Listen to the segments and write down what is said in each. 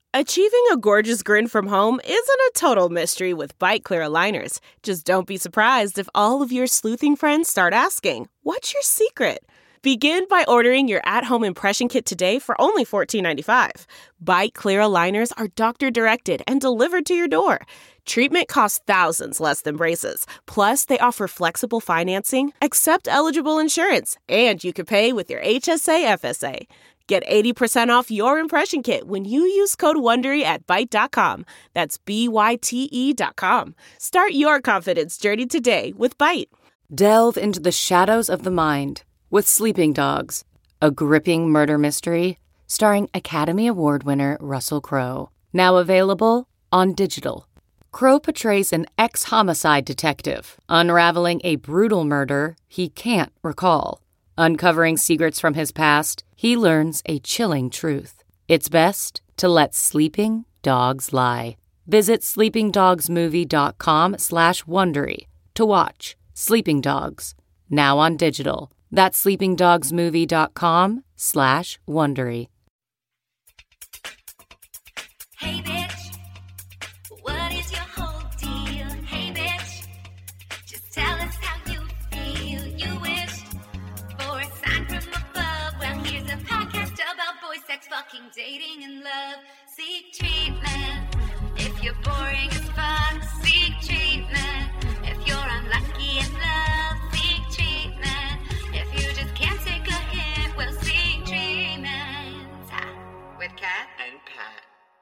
Achieving a gorgeous grin from home isn't a total mystery with Bite Clear aligners. Just don't be surprised if all of your sleuthing friends start asking, "What's your secret?" Begin by ordering your at-home impression kit today for only $14.95. Bite Clear aligners are doctor-directed and delivered to your door. Treatment costs thousands less than braces. Plus, they offer flexible financing, accept eligible insurance, and you can pay with your HSA FSA. Get 80% off your impression kit when you use code WONDERY at Byte.com. That's BYTE.com. Start your confidence journey today with Byte. Delve into the shadows of the mind with Sleeping Dogs, a gripping murder mystery starring Academy Award winner Russell Crowe. Now available on digital. Crowe portrays an ex-homicide detective unraveling a brutal murder he can't recall. Uncovering secrets from his past, he learns a chilling truth. It's best to let sleeping dogs lie. Visit sleepingdogsmovie.com/Wondery to watch Sleeping Dogs, now on digital. That's sleepingdogsmovie.com/Wondery. Hey bitch, what is your whole deal? Hey bitch, just tell us how you feel. You wished for a sign from above. Well, here's a podcast about boy sex, fucking, dating, and love. Seek treatment if you're boring as fuck. Seek treatment if you're unlucky in love. Seek treatment if you just can't take a hint. Well, seek treatment with Kat and Pat.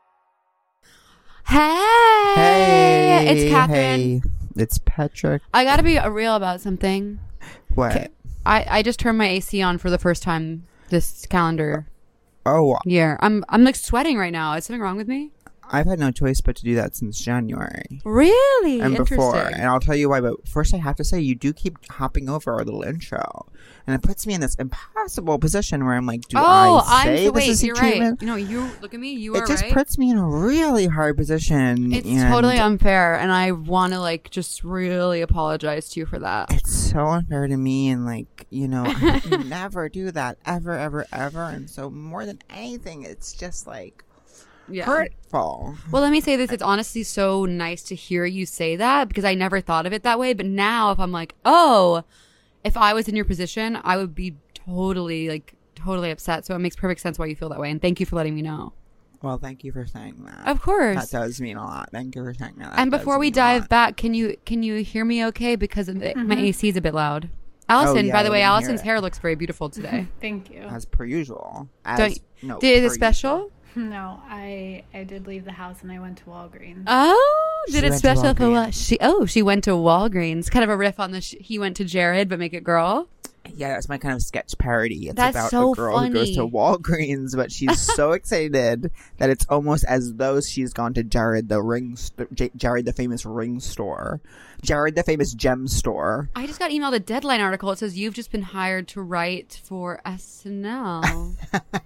Hey, it's Catherine. Hey, it's Patrick. I gotta be real about something. What? I just turned my AC on for the first time this calendar Oh, year. I'm like sweating right now. Is something wrong with me? I've had no choice but to do that since January. Really? And Interesting. before. And I'll tell you why, but first I have to say, you do keep hopping over our little intro. And it puts me in this impossible position where I'm like, do I say this is a you're treatment? right. You know, you look at me, you It are just right. puts me in a really hard position. It's and totally unfair, and I want to like just really apologize to you for that. it's so unfair to me, and like, you know, I would never do that ever, ever, ever. And so more than anything, it's just like hurtful. Well, let me say this. It's honestly so nice to hear you say that because I never thought of it that way. But now if I'm like, oh, if I was in your position, I would be totally upset. So it makes perfect sense why you feel that way. And thank you for letting me know. Well, thank you for saying that. Of course. That does mean a lot. Thank you for saying that. And That before does we mean a lot. dive back, can you hear me okay? Because my AC is a bit loud. Allison, yeah, by the I way, didn't hear Allison's it. hair looks very beautiful today. Thank you. As per usual. Did it special? No, I did leave the house and I went to Walgreens. Oh, She did it went to special for what? Walgreens. She went to Walgreens. Kind of a riff on the he went to Jared, but make it girl. Yeah, that's my kind of sketch parody. It's That's about so a girl who goes to funny. Walgreens, but she's so excited that it's almost as though she's gone to Jared the famous ring store. Jared the famous gem store. I just got emailed a Deadline article. It says you've just been hired to write for SNL.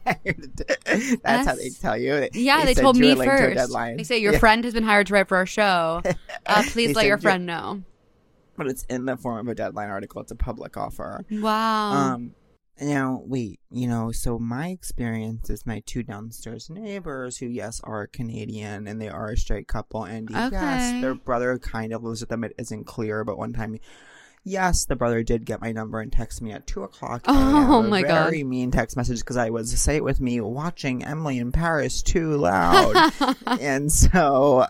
That's how they tell you. Yeah, they send told you me a link to a first. deadline. They say your friend has been hired to write for our show. Please They let your send you- friend know. But it's in the form of a deadline article. It's a public offer. Wow. Now, wait, so my experience is my two downstairs neighbors who, yes, are Canadian and they are a straight couple. And yes, Okay. their brother kind of lives with them. It isn't clear, but one time, yes, the brother did get my number and text me at 2:00. Oh, my God. Very mean text message because I was, say it with me, watching Emily in Paris too loud. And so,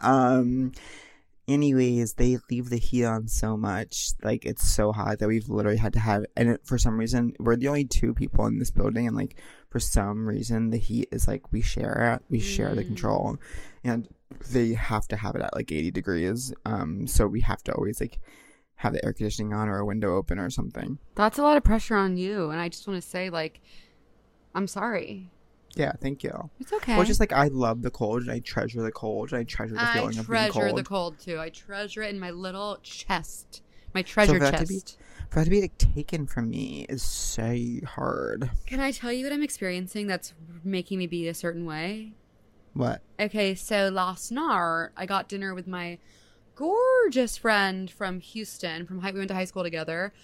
anyways, they leave the heat on so much. Like, it's so hot that we've literally had to have, and for some reason, we're the only two people in this building, and like, for some reason, the heat is like, we share the control, and they have to have it at like 80 degrees. So we have to always like have the air conditioning on or a window open or something. That's a lot of pressure on you. And I just want to say, like, I'm sorry. Yeah, thank you. It's okay. Well, just like, I love the cold, and I treasure the cold, and I treasure the feeling of being cold. I treasure the cold, too. I treasure it in my little chest. My treasure for chest. For that to be like taken from me is so hard. Can I tell you what I'm experiencing that's making me be a certain way? What? Okay, so last night, I got dinner with my gorgeous friend from Houston. We went to high school together.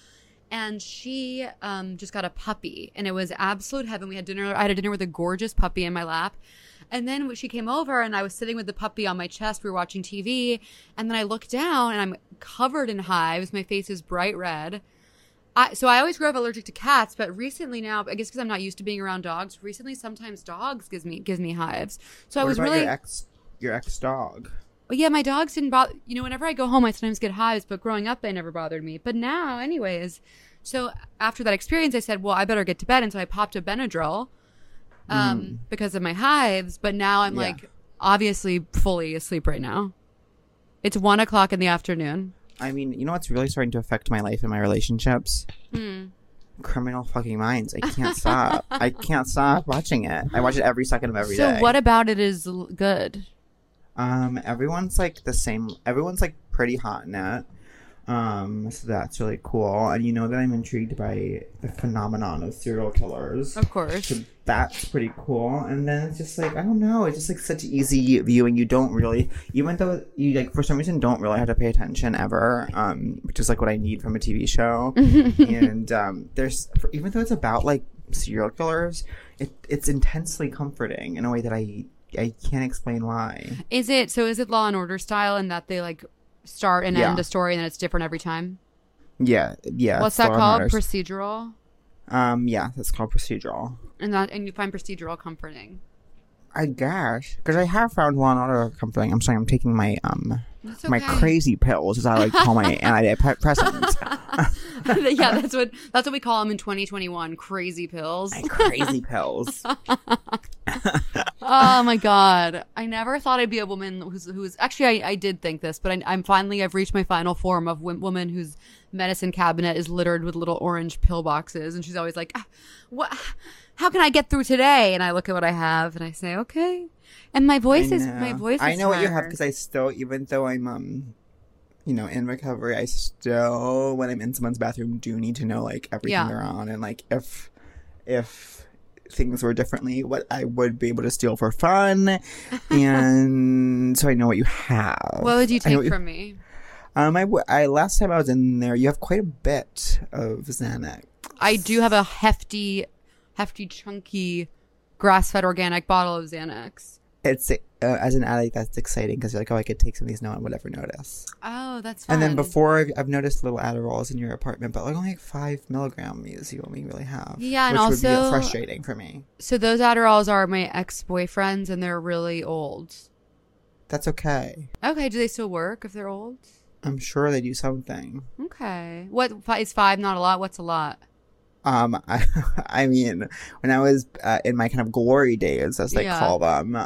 And she just got a puppy, and it was absolute heaven. We had dinner. I had a dinner with a gorgeous puppy in my lap. And then she came over, and I was sitting with the puppy on my chest. We were watching TV, and then I looked down, and I'm covered in hives. My face is bright red. So I always grew up allergic to cats, but recently now, I guess because I'm not used to being around dogs, recently sometimes dogs gives me hives. So I was really your ex dog. Well, yeah, my dogs didn't bother. Whenever I go home, I sometimes get hives, but growing up, they never bothered me. But now, anyways, so after that experience, I said, well, I better get to bed. And so I popped a Benadryl because of my hives. But now I'm like obviously fully asleep right now. It's 1:00 in the afternoon. I mean, you know what's really starting to affect my life and my relationships? Criminal fucking Minds. I can't stop. I can't stop watching it. I watch it every second of every day. So what about it is good? Everyone's like the same. Everyone's like pretty hot in it. So that's really cool. And you know that I'm intrigued by the phenomenon of serial killers. Of course. So that's pretty cool. And then it's just like, I don't know, it's just like such easy viewing. You don't really, even though you like for some reason don't really have to pay attention ever, which is like what I need from a TV show. And there's, even though it's about like serial killers, it's intensely comforting in a way that I can't explain why. Is it Law and Order style in that they like start and end a story and then it's different every time? Yeah. What's that called? Procedural? Yeah, that's called procedural. And you find procedural comforting? I guess. Because I have found Law and Order comforting. I'm sorry, I'm taking my my crazy pills, as I like to call my antidepressants. Yeah, that's what we call them in 2021. Crazy pills. My crazy pills. Oh my god! I never thought I'd be a woman who's actually I did think this, but I've reached my final form of woman whose medicine cabinet is littered with little orange pill boxes, and she's always like, "What? How can I get through today?" And I look at what I have, and I say, "Okay." And my voice is I know what you have because I still, even though I'm in recovery, I still, when I'm in someone's bathroom, do need to know like everything they're on, and like if things were differently, what I would be able to steal for fun. And so I know what you have. What would you take from me? I last time I was in there, you have quite a bit of Xanax. I do have a hefty, chunky, grass-fed organic bottle of Xanax. It's as an addict, that's exciting because you're like, oh, I could take some of these, no one would ever notice. Oh, that's fun. And then before, I've noticed little Adderalls in your apartment, but like only like 5 milligrams you only really have. Yeah, and which also would be frustrating for me. So those Adderalls are my ex-boyfriends, and they're really old. That's okay. Okay, do they still work if they're old? I'm sure they do something. Okay. What is 5 not a lot? What's a lot? I mean, when I was in my kind of glory days, as they call them,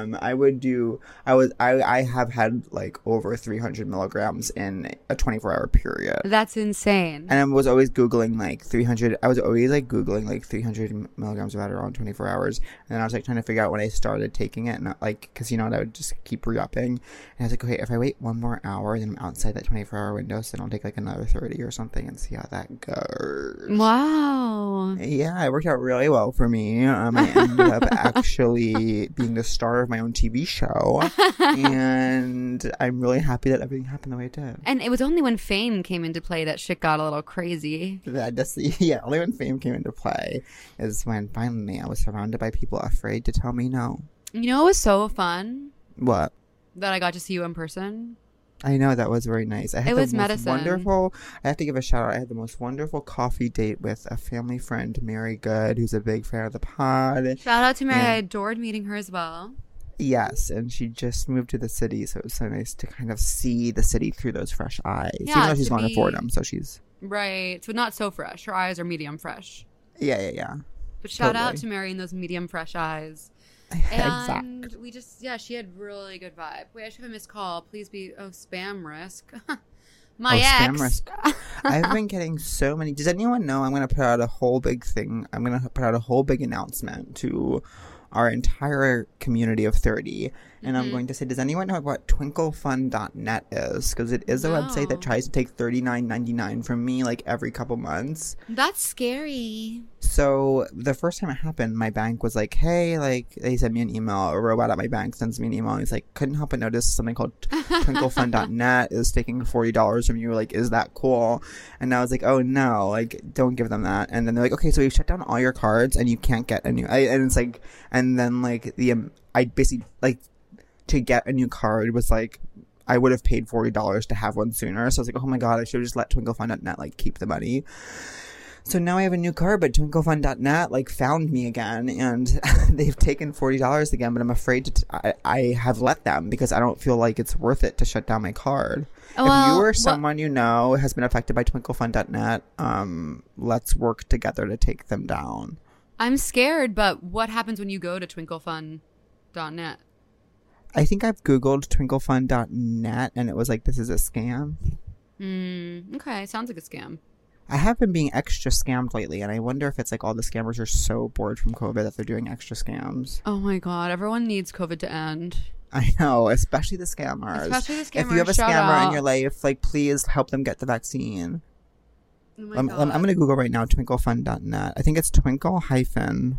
I have had like over 300 milligrams in a 24-hour period. That's insane. And I was always Googling like 300. I was always like Googling like 300 milligrams of Adderall in 24 hours. And then I was like trying to figure out when I started taking it, and like, because I would just keep re-upping. And I was like, okay, if I wait 1 more hour, then I'm outside that 24-hour window, so then I'll take like another 30 or something and see how that goes. Wow. Yeah, it worked out really well for me. I ended up actually being the star of my own TV show, and I'm really happy that everything happened the way it did. And it was only when fame came into play that shit got a little crazy. Only when fame came into play is when finally I was surrounded by people afraid to tell me no. You know what was so fun? What? That I got to see you in person. I know, that was very nice. It was medicine. Wonderful. I have to give a shout out. I had the most wonderful coffee date with a family friend, Mary Good, who's a big fan of the pod. Shout out to Mary. I adored meeting her as well. Yes, and she just moved to the city, so it was so nice to kind of see the city through those fresh eyes. Yeah, even though she's gone to Fordham, so she's right. So not so fresh. Her eyes are medium fresh. Yeah. But shout out to Mary and those medium fresh eyes. And exact. we just, she had really good vibe. Wait, I should have a missed call. Please be, spam risk. My ex. Spam risk. I've been getting so many. Does anyone know I'm going to put out a whole big thing? I'm going to put out a whole big announcement to our entire community of 30. And Mm-hmm. I'm going to say, does anyone know what twinklefun.net is? Because it is a website that tries to take $39.99 from me like every couple months. That's scary. So the first time it happened, my bank was like, hey, like, they sent me an email. A robot at my bank sends me an email. And he's like, couldn't help but notice something called twinklefun.net is taking $40 from you. Like, is that cool? And I was like, oh, no, like, don't give them that. And then they're like, okay, so we've shut down all your cards and you can't get a new. And it's like, and then like, I basically, like, to get a new card was like, I would have paid $40 to have one sooner. So I was like, oh my God, I should have just let twinklefun.net like keep the money. So now I have a new card, but twinklefun.net like found me again, and they've taken $40 again, but I'm afraid I have let them because I don't feel like it's worth it to shut down my card. If you or someone you know has been affected by twinklefun.net, let's work together to take them down. I'm scared, but what happens when you go to twinklefun.net? I think I've Googled twinklefun.net and it was like, this is a scam. Okay, sounds like a scam. I have been being extra scammed lately, and I wonder if it's like all the scammers are so bored from COVID that they're doing extra scams. Oh my God, everyone needs COVID to end. I know, especially the scammers. If you have a scammer in your life, like, please help them get the vaccine. Oh my I'm God. going to Google right now, twinklefun.net. I think it's twinkle-fun.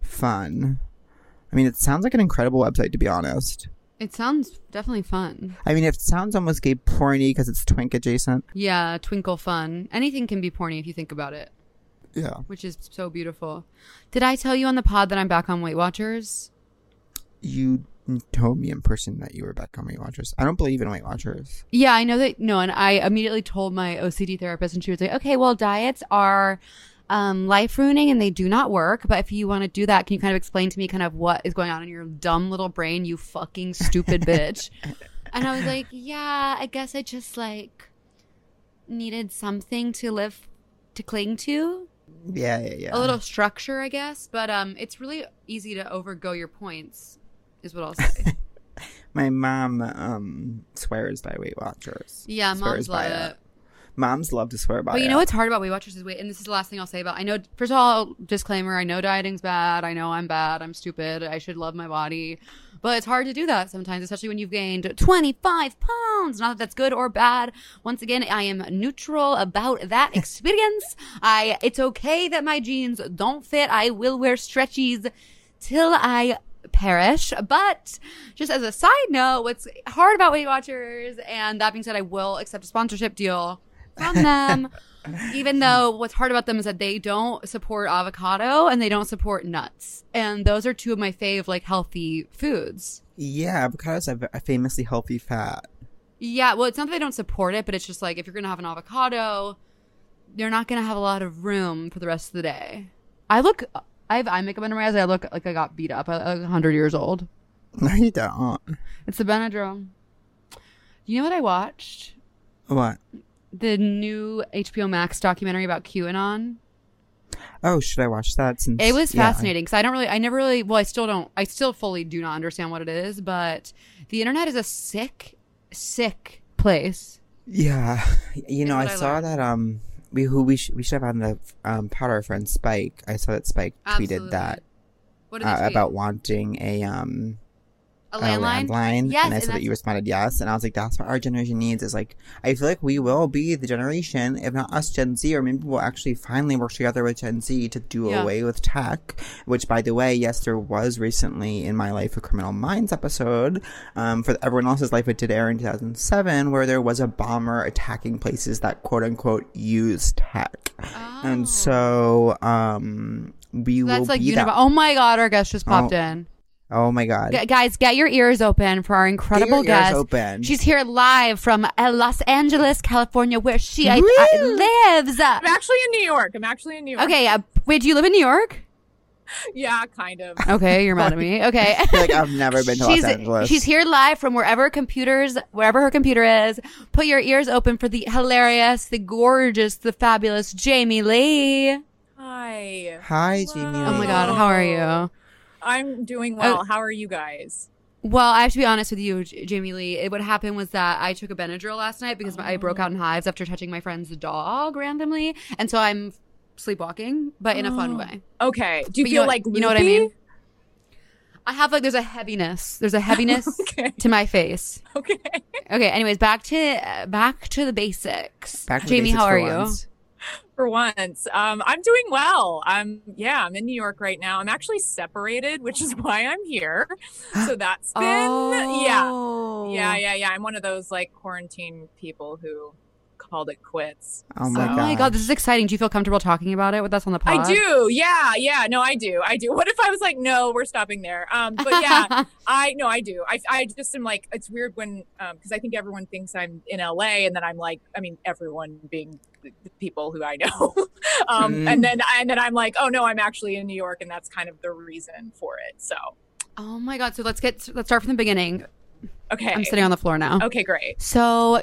I mean, it sounds like an incredible website, to be honest. It sounds definitely fun. I mean, it sounds almost gay porny because it's twink adjacent. Yeah, twinkle fun. Anything can be porny if you think about it, Yeah. which is so beautiful. Did I tell you on the pod that I'm back on Weight Watchers? You told me in person that you were back on Weight Watchers. I don't believe in Weight Watchers. Yeah, I know that. No, and I immediately told my OCD therapist, and she was like, okay, well, diets are life ruining and they do not work. But if you want to do that, can you kind of explain to me kind of what is going on in your dumb little brain, you fucking stupid bitch? And I was like, yeah, I guess I just like needed something to cling to. Yeah. A little structure, I guess. But it's really easy to overgo your points, is what I'll say. My mom swears by Weight Watchers. Yeah, Swears moms love by it. Moms love to swear by it. But you know what's hard about Weight Watchers is weight, and this is the last thing I'll say about. I know, first of all, disclaimer: I know dieting's bad. I know I'm bad. I'm stupid. I should love my body, but it's hard to do that sometimes, especially when you've gained 25 pounds. Not that that's good or bad. Once again, I am neutral about that experience. It's okay that my jeans don't fit. I will wear stretchies till I perish. But just as a side note, what's hard about Weight Watchers, and that being said, I will accept a sponsorship deal from them, even though what's hard about them is that they don't support avocado and they don't support nuts, and those are two of my fave like healthy foods. Yeah, avocados have a famously healthy fat. Yeah, well, it's not that they don't support it, but it's just like if you're gonna have an avocado, you're not gonna have a lot of room for the rest of the day. I have eye makeup under my eyes. I look like I got beat up. I look 100 years old. No, you don't. It's the Benadryl. You know what I watched? What? The new HBO Max documentary about QAnon. Oh, should I watch that? Since It was fascinating because I still fully do not understand what it is, but the internet is a sick place. Yeah. You know, I what I saw learned. that, we should have had the, part our friend Spike. I saw that Spike Absolutely. tweeted that, What did they tweet? about wanting a landline. Yes, and I said that you responded yes, and I was like, that's what our generation needs. Is like, I feel like we will be the generation, if not us Gen Z, or maybe we'll actually finally work together with Gen Z to do away with tech. Which, by the way, yes, there was recently in My Life a Criminal Minds episode. For everyone else's life, it did air in 2007, where there was a bomber attacking places that quote unquote use tech. And so we will That's like be that. Oh my God, our guest just popped in. Oh my God. Guys, get your ears open for our incredible Get your ears guest. open. She's here live from Los Angeles, California, where she lives. I'm actually in New York. Okay, wait, do you live in New York? Yeah, kind of. Okay, you're mad at me. Okay. I feel like I've never been to Los Angeles. She's here live from wherever her computer is. Put your ears open for the hilarious, the gorgeous, the fabulous Jamie Lee. Hi. Hi, Jamie. Oh my God, how are you? I'm doing well. How are you guys? Well, I have to be honest with you, Jamie Lee. What happened was that I took a Benadryl last night because I broke out in hives after touching my friend's dog randomly. And so I'm sleepwalking, but in a fun way. Okay. Do you But feel like you know what I mean? I have like there's a heaviness. There's a heaviness Okay. to my face. Okay. Okay. Anyways, back to the basics. Back to the Jamie, basics how for are you? once. For once, I'm doing well. I'm in New York right now. I'm actually separated, which is why I'm here. So that's been yeah. I'm one of those like quarantine people who called it quits. Oh my Oh god. my god, this is exciting. Do you feel comfortable talking about it with us on the pod? I do. Yeah. No, I do. What if I was like, no, we're stopping there? But yeah, I do. I just am like, it's weird when, because I think everyone thinks I'm in LA, and then I'm like, I mean, everyone being the people who I know, and then I'm like, oh no, I'm actually in New York, and that's kind of the reason for it. So. Oh my god. So let's start from the beginning. Okay. I'm sitting on the floor now. Okay, great. So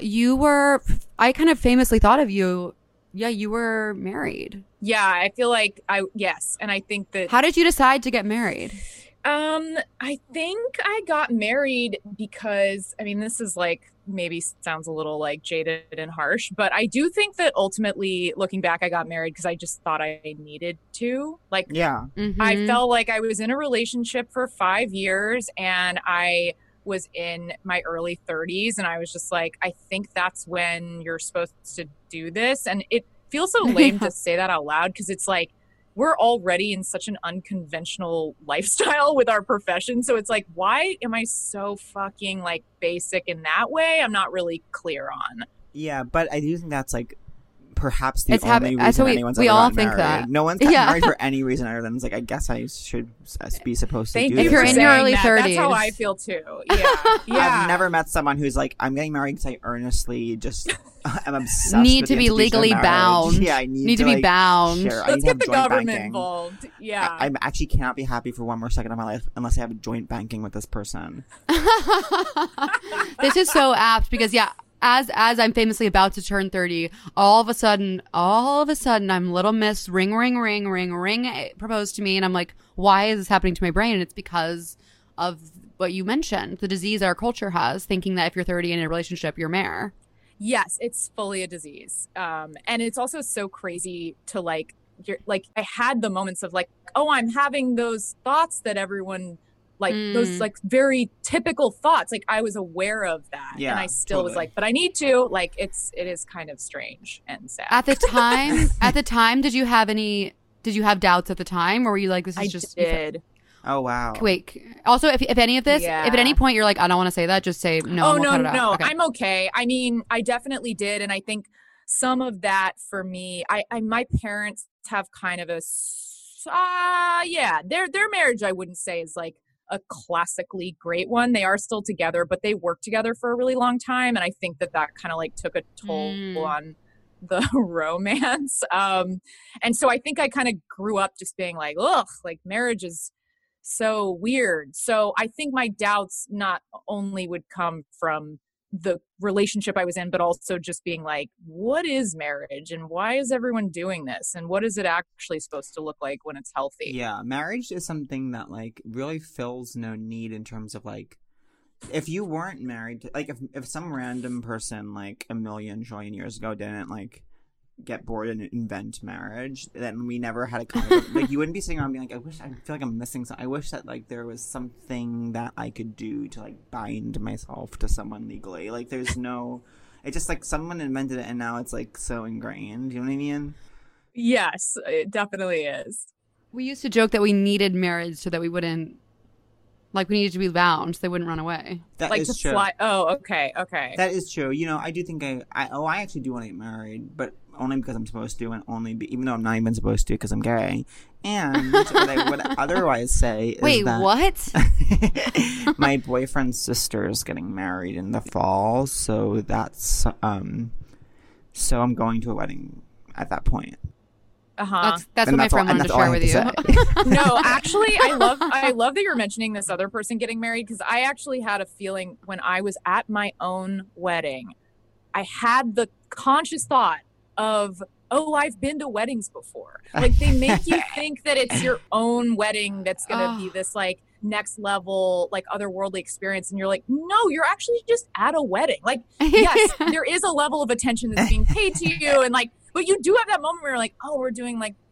I kind of famously thought of you. Yeah, you were married. Yeah, I feel like yes, and I think that. How did you decide to get married? I think I got married because, I mean, this is like, maybe sounds a little like jaded and harsh, but I do think that ultimately, looking back, I got married because I just thought I needed to. Like, Yeah. I felt like I was in a relationship for 5 years, and I was in my early 30s, and I was just like, I think that's when you're supposed to do this. And it feels so lame to say that out loud, because it's like, we're already in such an unconventional lifestyle with our profession. So it's like, why am I so fucking like basic in that way? I'm not really clear on. Yeah, but I do think that's like perhaps the It's only reason so anyone's we ever all gotten think married. that. No one's gotten Yeah. married for any reason other than it's like, I guess I should be supposed to Thank do you this. If you're for in saying your early that. That's how 30s. I feel too. Yeah. Yeah. I've never met someone who's like, I'm getting married because I earnestly just I'm obsessed Need with to the be institution of legally marriage. bound. Yeah, I need to be like, bound. Share. I Let's need to have get the joint government banking. involved. Yeah. I actually cannot be happy for one more second of my life unless I have a joint banking with this person. This is so apt because as I'm famously about to turn 30, all of a sudden I'm little miss ring proposed to me, and I'm like, why is this happening to my brain? And it's because of what you mentioned, the disease our culture has, thinking that if you're 30 in a relationship, you're mayor. Yes, it's fully a disease. And it's also so crazy to like, I had the moments of like, oh, I'm having those thoughts that everyone like, those like very typical thoughts. Like I was aware of that. Yeah, and I still was totally. like, but I need to, like, it is kind of strange and sad. At the time, did you have doubts at the time, or were you like, this is I just did. Oh wow. Wait. Also, if any of this, Yeah. if at any point you're like, I don't want to say that, just say no. Oh, and we'll no, cut it out. no. Okay. I'm okay. I mean, I definitely did. And I think some of that for me, my parents have kind of their marriage, I wouldn't say is like a classically great one. They are still together, but they worked together for a really long time. And I think that kind of like took a toll on the romance. And so I think I kind of grew up just being like, ugh, like marriage is so weird. So I think my doubts not only would come from the relationship I was in, but also just being like, what is marriage and why is everyone doing this? And what is it actually supposed to look like when it's healthy? Yeah, marriage is something that like really fills no need in terms of like, if you weren't married, like if some random person like a million trillion years ago didn't like get bored and invent marriage, then we never had a conversation. Like you wouldn't be sitting around being like, I feel like I'm missing something. I wish that like there was something that I could do to like bind myself to someone legally. Like there's no, it's just like someone invented it and now it's like so ingrained. You know what I mean? Yes, it definitely is. We used to joke that we needed marriage so that we wouldn't, like, we needed to be bound so they wouldn't run away. That Like is to true. fly. Oh, okay. That is true. You know, I do think I actually do want to get married, but only because I'm supposed to, and even though I'm not even supposed to because I'm gay. And what I would otherwise say is Wait, that what? my boyfriend's sister is getting married in the fall, so that's so I'm going to a wedding at that point. Uh-huh. That's And what my that's all- friend and wanted to that's all I share have with to you. say. No, actually, I love that you're mentioning this other person getting married, because I actually had a feeling when I was at my own wedding, I had the conscious thought of, oh, I've been to weddings before. Like they make you think that it's your own wedding that's going to be this like next level, like otherworldly experience. And you're like, no, you're actually just at a wedding. Like, yes, there is a level of attention that's being paid to you. And like, but you do have that moment where you're like, oh, we're doing like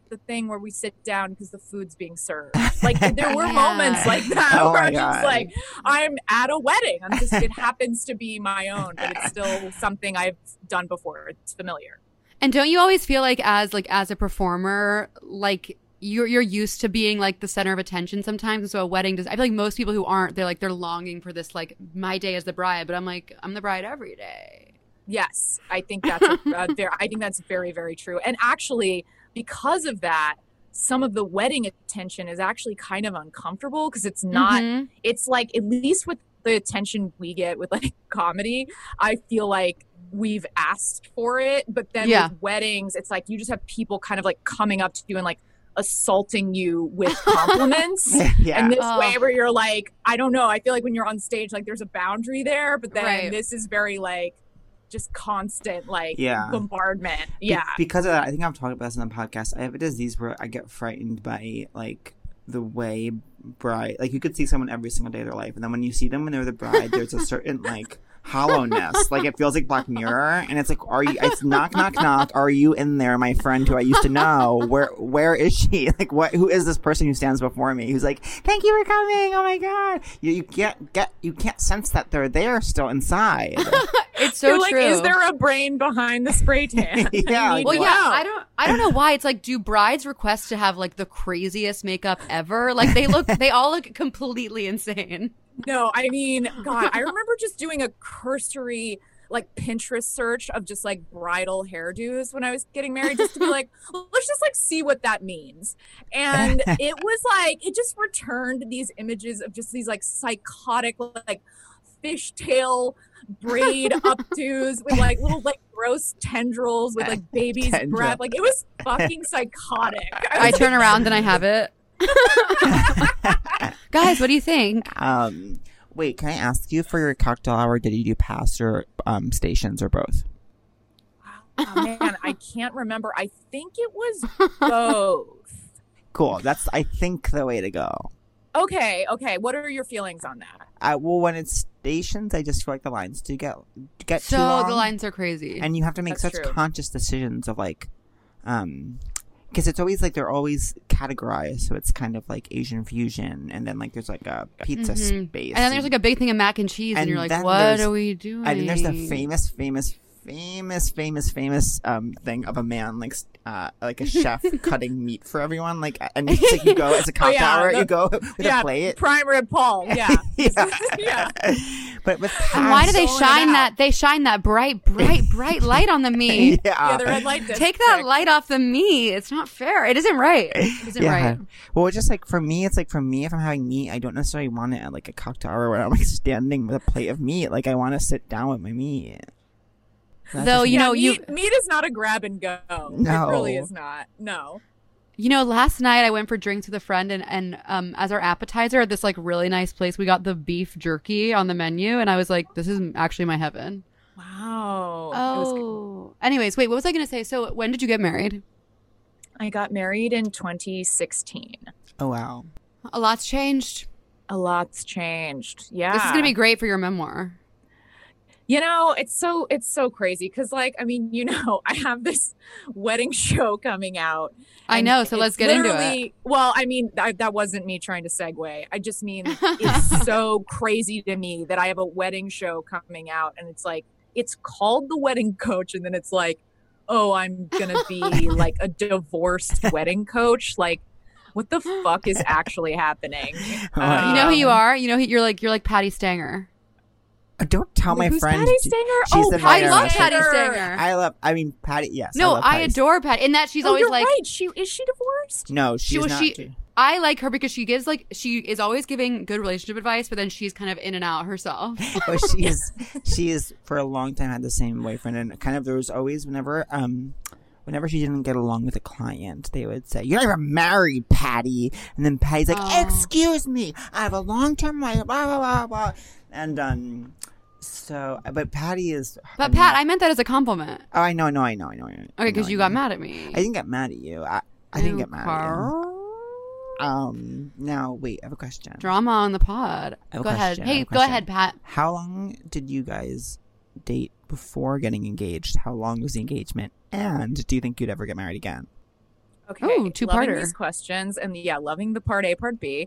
the thing where we sit down because the food's being served. Like there were Yeah. moments like that Oh where my I'm just God. like, I'm at a wedding. It happens to be my own, but it's still something I've done before. It's familiar. And don't you always feel like as a performer, like you're used to being like the center of attention sometimes? And so a wedding I feel like most people who aren't, they're longing for this, like, my day as the bride, but I'm like, I'm the bride every day. Yes, I think that's I think that's very, very true. And actually, because of that, some of the wedding attention is actually kind of uncomfortable because it's not. Mhm. It's like, at least with the attention we get with like comedy, I feel like we've asked for it. But then Yeah. with weddings, it's like you just have people kind of like coming up to you and like assaulting you with compliments. Yeah. And this Oh. way where you're like, I don't know. I feel like when you're on stage, like there's a boundary there, but then Right. this is very like just constant like Yeah. bombardment. Be- Yeah. because of that, I think I've talked about this in the podcast. I have a disease where I get frightened by like the way bride, like you could see someone every single day of their life, and then when you see them when they're the bride, there's a certain like hollowness. Like it feels like Black Mirror, and it's like, are you? It's knock, knock, knock. Are you in there, my friend who I used to know? Where is she? Like what? Who is this person who stands before me? Who's like, thank you for coming. Oh my god! You can't sense that they're there still inside. It's so You're like, true. is there a brain behind the spray tan? Yeah, I need Well, to yeah, know. I don't know why. It's like, do brides request to have like the craziest makeup ever? Like they all look completely insane. No, I mean, God, I remember just doing a cursory like Pinterest search of just like bridal hairdos when I was getting married, just to be like, let's just like see what that means. And it was like, it just returned these images of just these like psychotic, like fishtail braid updos with like little like gross tendrils with like baby's Tendril. breath. Like it was fucking psychotic. I turn around and I have it. Guys, what do you think? Wait, can I ask you, for your cocktail hour, did you do pass or stations or both? Oh, man, I can't remember. I think it was both. Cool. That's, I think, the way to go. Okay. What are your feelings on that? Well, when it's stations, I just feel like the lines do get too So long. the lines are crazy. And you have to make That's such true. conscious decisions of like, because it's always like they're always categorized, so it's kind of like Asian fusion, and then like there's like a pizza space, and then there's like a big thing of mac and cheese, and And you're like, then what there's- are we doing? and then there's the famous thing of a man like a chef cutting meat for everyone, like, and it's like you go as a cocktail hour, you go with a plate. prime rib Paul. Yeah. Yeah. But with And why do they Rolling it shine out. that? They shine that bright light on the meat. Yeah, the red light district. Take that light off the meat. It's not fair. It isn't right. It isn't right. Well, it's just like for me, if I'm having meat, I don't necessarily want it at like a cocktail hour where I'm like standing with a plate of meat. Like I want to sit down with my meat. That's Though, just you me. know, meat is not a grab and go. No. It really is not. No. You know, last night I went for drinks with a friend, and as our appetizer at this like really nice place, we got the beef jerky on the menu, and I was like, this is actually my heaven. Wow. Oh. Anyways, wait, what was I going to say? So when did you get married? I got married in 2016. Oh wow. A lot's changed. A lot's changed. Yeah. This is going to be great for your memoir. You know, it's so crazy because, like, I mean, you know, I have this wedding show coming out. I and know, so let's it's get into it. literally- Well, I mean, that wasn't me trying to segue. I just mean it's so crazy to me that I have a wedding show coming out, and it's like it's called The Wedding Coach, and then it's like, oh, I'm gonna be like a divorced wedding coach, like. What the fuck is actually happening? You know who you are? You know who you're like Patty Stanger. Don't tell my Who's friend. Patty Stanger? She's Oh, the Patty writer. I love Patty Stanger. Stanger. Patty. Yes. No, love I Patty. adore Patty. In that she's Oh, always you're like, right. Is she divorced? No, she's not. I like her because she is always giving good relationship advice, but then she's kind of in and out herself. But she is for a long time had the same boyfriend, and kind of there was always whenever she didn't get along with a client, they would say, "You're never married, Patty," and then Patty's like, Oh. "Excuse me, I have a long-term wife." Blah blah blah blah, and so, but Patty is. But Pat, I meant that as a compliment. Oh, I know. Okay, because you got mad at me. I didn't get mad at you. I didn't get mad at you. Now wait, I have a question. Drama on the pod. I have a Go ahead. question, I have Hey, a go question. ahead, Pat. How long did you guys date before getting engaged? How long was the engagement? And do you think you'd ever get married again? Okay. Ooh, Loving two-parter. these questions, and yeah, loving the part A, part B.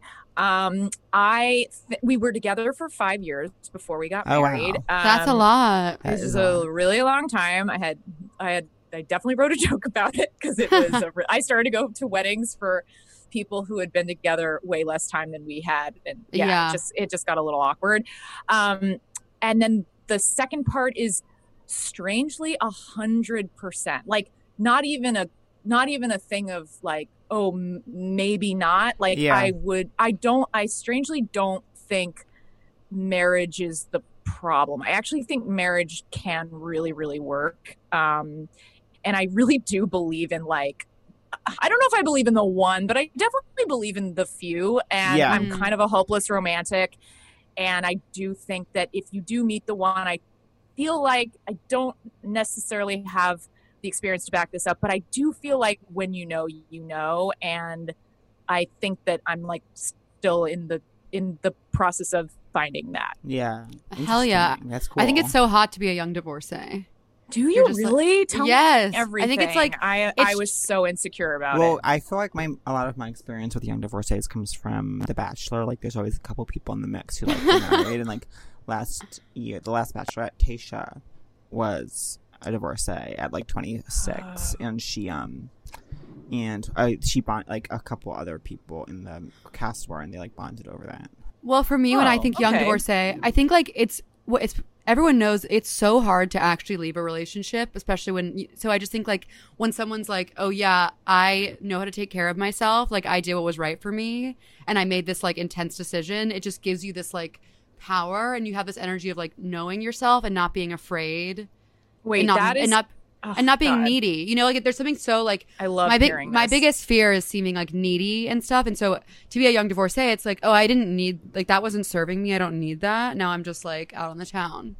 We were together for 5 years before we got Oh, wow. married. That's a lot. That This is is a a really long time. I definitely wrote a joke about it because it was. I started to go to weddings for people who had been together way less time than we had, and Yeah. it just got a little awkward. And then the second part is strangely 100%. Like not even a thing of like, oh, maybe not. Like Yeah. I strangely don't think marriage is the problem. I actually think marriage can really, really work. And I really do believe in like, I don't know if I believe in the one, but I definitely believe in the few. And Yeah. I'm kind of a hopeless romantic. And I do think that if you do meet the one, I feel like I don't necessarily have the experience to back this up, but I do feel like when you know, and I think that I'm like still in the process of finding that. Yeah. Hell yeah. Interesting. That's cool. I think it's so hot to be a young divorcee. Do You're you just like- really? Tell Yes. me everything. I think it's like I was so insecure about Well, it. I feel like a lot of my experience with young divorcees comes from The Bachelor. Like, there's always a couple people in the mix who like get married, and like last year, the last Bachelorette, Tayshia, was a divorcee at like 26, and she bond like a couple other people in the cast were, and they like bonded over that. Well, for me, when I Oh, think young okay. divorcee, I think like it's everyone knows it's so hard to actually leave a relationship, especially when. So I just think like when someone's like, "Oh yeah, I know how to take care of myself. Like I did what was right for me, and I made this like intense decision." It just gives you this like power, and you have this energy of like knowing yourself and not being afraid. Wait, and not, that is and not being God. needy. You know, like there's something so like I love hearing my this. biggest fear is seeming like needy and stuff. And so to be a young divorcee, it's like, oh, I didn't need like that wasn't serving me. I don't need that. Now I'm just like out on the town.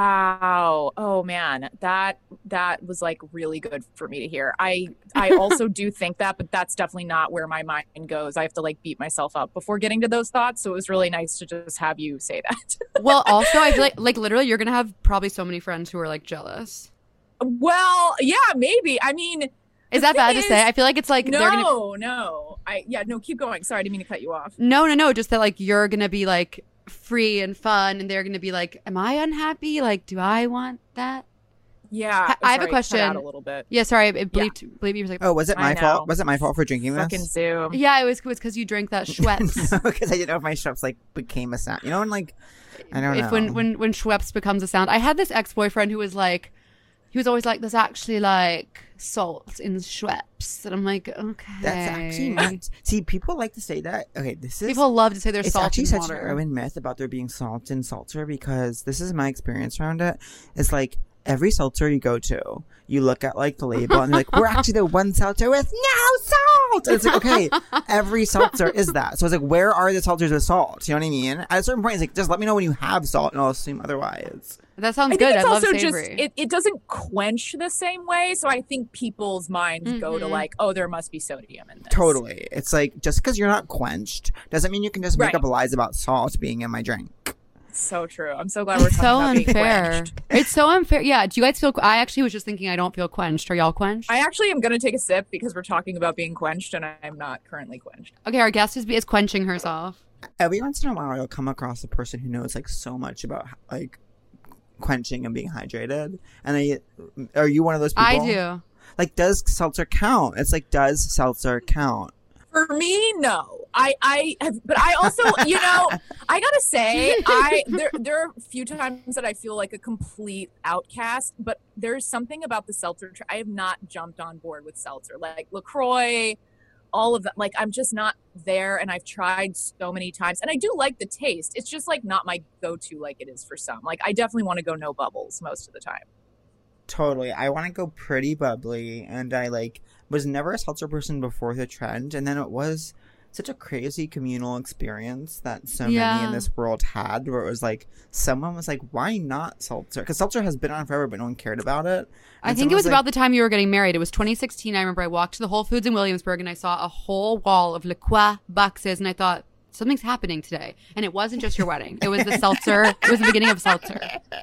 Wow. Oh man, that was like really good for me to hear. I also do think that, but that's definitely not where my mind goes. I have to like beat myself up before getting to those thoughts. So it was really nice to just have you say that. Well, also I feel like literally you're gonna have probably so many friends who are like jealous. Well, yeah, maybe. I mean, Is the that bad thing to say? is- I feel like it's like they're gonna. No. Keep going. Sorry, I didn't mean to cut you off. No. Just that like you're gonna be like free and fun, and they're gonna be like, am I unhappy? Like, do I want that? Yeah. I have a sorry, question. cut out a little bit. Yeah, sorry. I believe you was like, Oh, was it I my fault? know. Was it my fault for drinking this? Fucking Zoom. yeah, it was because you drank that Schweppes. Because I didn't know if my Schweppes like became a sound. You know, and like I don't if know. when Schweppes becomes a sound. I had this ex-boyfriend who was like, he was always like, there's actually like salt in Schweppes, and I'm like, okay, That's actually not. See, people like to say that. Okay, this is. People love to say there's It's salt actually in such water. an urban myth about there being salt in seltzer, because this is my experience around it. It's like every seltzer you go to, you look at like the label and you're like, we're actually the one seltzer with no salt. And it's like, okay, every seltzer is that. So it's like, where are the seltzers with salt? You know what I mean? At a certain point, it's like, just let me know when you have salt, and I'll assume otherwise. That sounds I think good. it's I love also savory. just it doesn't quench the same way, so I think people's minds go to like, oh, there must be sodium in this. Totally. It's like, just because you're not quenched doesn't mean you can just make Right. up lies about salt being in my drink. So true. I'm so glad we're It's talking so about being unfair. quenched. It's so unfair. Yeah. Do you guys feel? I actually was just thinking I don't feel quenched. Are y'all quenched? I actually am going to take a sip because we're talking about being quenched, and I'm not currently quenched. Okay, our guest is quenching herself. Every once in a while, you'll come across a person who knows like so much about like quenching and being hydrated. And are you one of those people? I do. Like, does seltzer count? It's like, does seltzer count? For me, no. I have, but I also, you know, I gotta say, there are a few times that I feel like a complete outcast, but there's something about the seltzer. I have not jumped on board with seltzer, like LaCroix, all of that. Like, I'm just not there, and I've tried so many times, and I do like the taste. It's just like not my go-to like it is for some. Like, I definitely want to go no bubbles most of the time. Totally. I want to go pretty bubbly, and I like was never a seltzer person before the trend, and then it was such a crazy communal experience that so many Yeah. in this world had, where it was like someone was like, why not seltzer? Because seltzer has been on forever, but no one cared about it. I think it was about the time you were getting married. It was 2016. I remember I walked to the Whole Foods in Williamsburg and I saw a whole wall of LaCroix boxes, and I thought, something's happening today. And it wasn't just your wedding. It was the seltzer. It was the beginning of seltzer.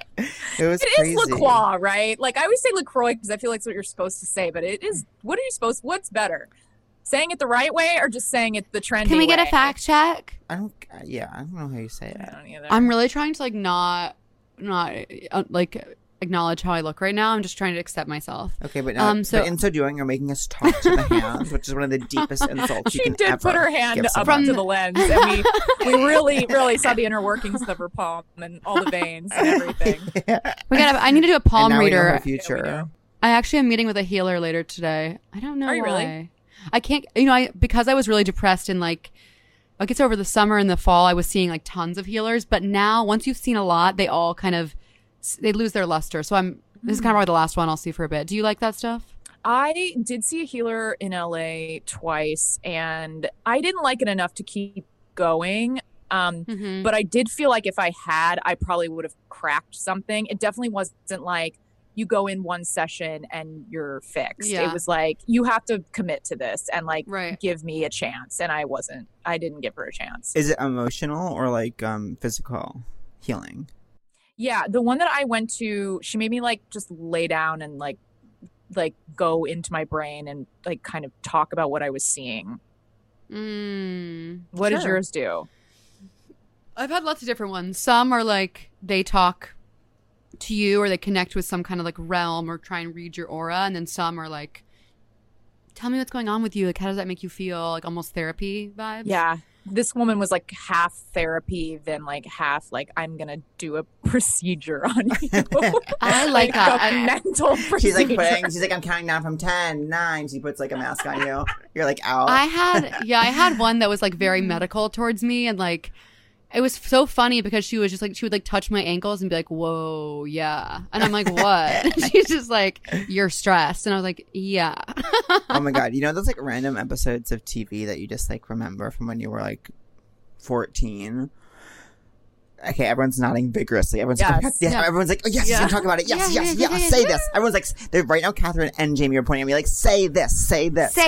It was It crazy. is LaCroix, right? Like, I always say LaCroix because I feel like it's what you're supposed to say, but it is, what's better? Saying it the right way or just saying it the trendy Can we get a way? fact check? I don't know how you say it. I don't either. I'm really trying to like not like acknowledge how I look right now. I'm just trying to accept myself. Okay, but so in so doing, you're making us talk to the hands, which is one of the deepest insults you She can did ever put her hand give up someone. to the lens, and we really, really saw the inner workings of her palm and all the veins and everything. I need to do a palm And now we know reader. her future. I actually am meeting with a healer later today. I don't know Are you why. really? I can't, because I was really depressed in like it's over the summer and the fall, I was seeing like tons of healers. But now, once you've seen a lot, they all kind of, they lose their luster. So this is kind of probably the last one I'll see for a bit. Do you like that stuff? I did see a healer in LA twice, and I didn't like it enough to keep going. But I did feel like if I had, I probably would have cracked something. It definitely wasn't like you go in one session and you're fixed. Yeah. It was like, you have to commit to this and like Right. give me a chance. And I didn't give her a chance. Is it emotional or like physical healing? Yeah. The one that I went to, she made me like just lay down and like go into my brain and like kind of talk about what I was seeing. What did Sure. yours do? I've had lots of different ones. Some are like they talk to you or they connect with some kind of like realm or try and read your aura. And then some are like, tell me what's going on with you. Like, how does that make you feel? Like almost therapy vibes. Yeah. This woman was like half therapy, then like half like, I'm going to do a procedure on you. I like that. A mental procedure. She's like, I'm counting down from 10, 9. She puts like a mask on you. You're like out. I had one that was like very medical towards me, and like it was so funny because she was just like, she would like touch my ankles and be like, whoa, yeah. And I'm like, what? She's just like, you're stressed. And I was like, yeah. Oh my God. You know those like random episodes of TV that you just like remember from when you were like 14? Okay, everyone's nodding vigorously. Everyone's like, Yes. yes. Everyone's like, oh, yes, you can talk about it. Yes, say this. Everyone's like, right now, Catherine and Jamie are pointing at me like, say this. Say this.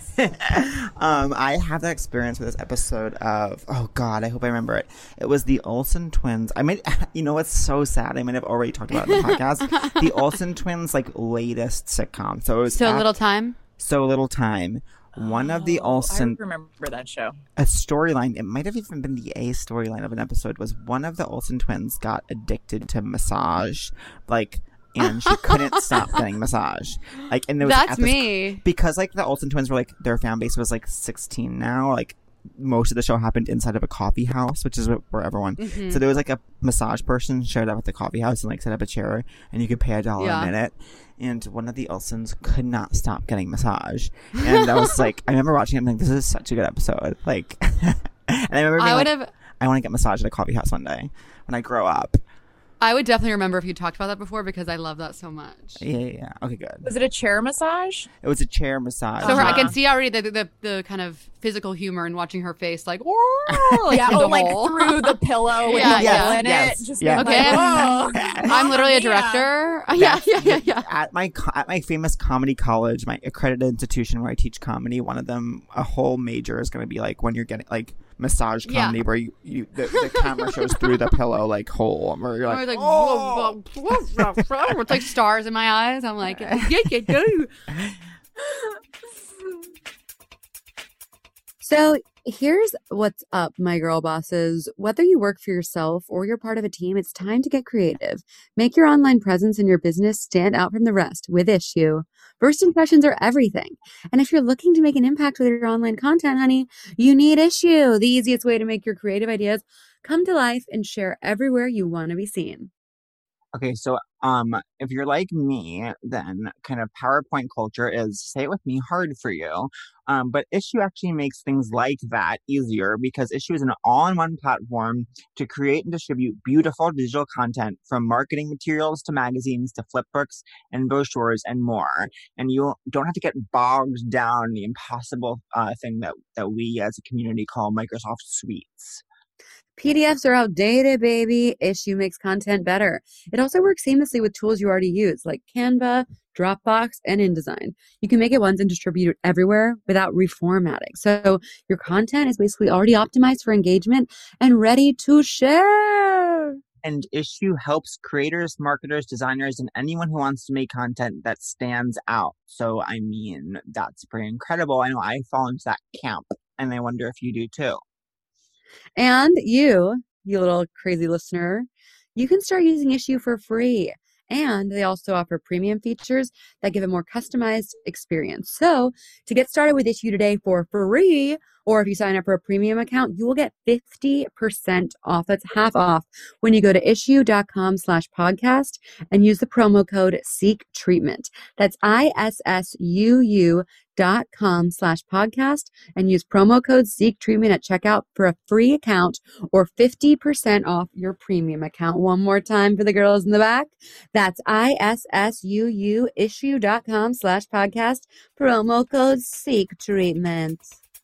I have that experience with this episode of, oh God, I hope I remember it. It was the Olsen twins. You know what's so sad? I might have already talked about it in the podcast. The Olsen twins, like, latest sitcom. So it was Little Time. So Little Time. One of the Olsen, I remember that show. a storyline, it might have even been the A storyline of an episode, was one of the Olsen twins got addicted to massage, like, and she couldn't stop getting massage. Like, and there was That's me. because like the Olsen twins were like, their fan base was like 16 now. Like, most of the show happened inside of a coffee house, which is where everyone. So there was like a massage person showed up at the coffee house and like set up a chair, and you could pay $1 a minute. And one of the Olsens could not stop getting massage, and I was like, I remember watching it and like, this is such a good episode. Like, and I remember being I want to get massage at a coffee house one day when I grow up. I would definitely remember if you talked about that before because I love that so much. Yeah. Okay, good. Was it a chair massage? It was a chair massage. So I can see already the kind of physical humor in watching her face, like, like Yeah, through the like hole. through the pillow with Yeah, the yeah, hole in yes, it. Just yeah. being Okay. like, whoa. I'm literally a director. Yeah. At my famous comedy college, my accredited institution where I teach comedy, one of them, a whole major is going to be like when you're getting like massage comedy, where the camera shows through the pillow like hole, where you're like, whoa, it's like stars in my eyes. I'm like, yeah. So here's what's up, my girl bosses. Whether you work for yourself or you're part of a team, it's time to get creative. Make your online presence and your business stand out from the rest with Issue. First impressions are everything. And if you're looking to make an impact with your online content, honey, you need Issue, the easiest way to make your creative ideas come to life and share everywhere you want to be seen. okay, so if you're like me, then kind of PowerPoint culture is, say it with me, hard for you. But Issue actually makes things like that easier because Issue is an all-in-one platform to create and distribute beautiful digital content, from marketing materials to magazines to flipbooks and brochures and more. And you don't have to get bogged down in the impossible thing that we as a community call Microsoft Suites. PDFs are outdated, baby. Issue makes content better. It also works seamlessly with tools you already use, like Canva, Dropbox, and InDesign. You can make it once and distribute it everywhere without reformatting. So your content is basically already optimized for engagement and ready to share. And Issue helps creators, marketers, designers, and anyone who wants to make content that stands out. So, I mean, that's pretty incredible. I know I fall into that camp, and I wonder if you do too. And you little crazy listener, you can start using Issue for free. And they also offer premium features that give a more customized experience. So to get started with Issue today for free, or if you sign up for a premium account, you will get 50% off. That's half off when you go to issue.com/podcast and use the promo code Seek Treatment. That's ISSUU.com/podcast and use promo code Seek Treatment at checkout for a free account or 50% off your premium account. One more time for the girls in the back. That's ISSUU issue.com/podcast, promo code Seek Treatment.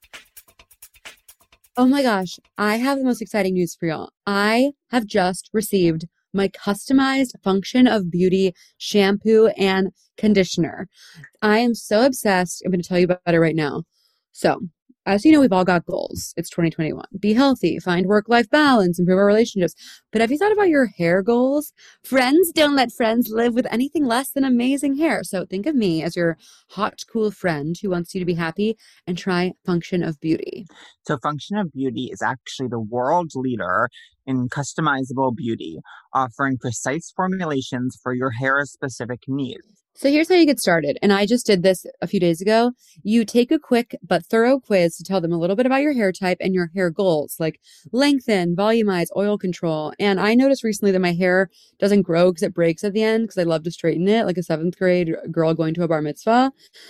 Oh my gosh, I have the most exciting news for y'all. I have just received my customized Function of Beauty shampoo and conditioner. I am so obsessed. I'm going to tell you about it right now. So, as you know, we've all got goals. It's 2021. Be healthy, find work-life balance, improve our relationships. But have you thought about your hair goals? Friends don't let friends live with anything less than amazing hair. So think of me as your hot, cool friend who wants you to be happy and try Function of Beauty. So Function of Beauty is actually the world leader in customizable beauty, offering precise formulations for your hair's specific needs. So here's how you get started. And I just did this a few days ago. You take a quick but thorough quiz to tell them a little bit about your hair type and your hair goals, like lengthen, volumize, oil control. And I noticed recently that my hair doesn't grow because it breaks at the end because I love to straighten it like a 7th grade girl going to a bar mitzvah.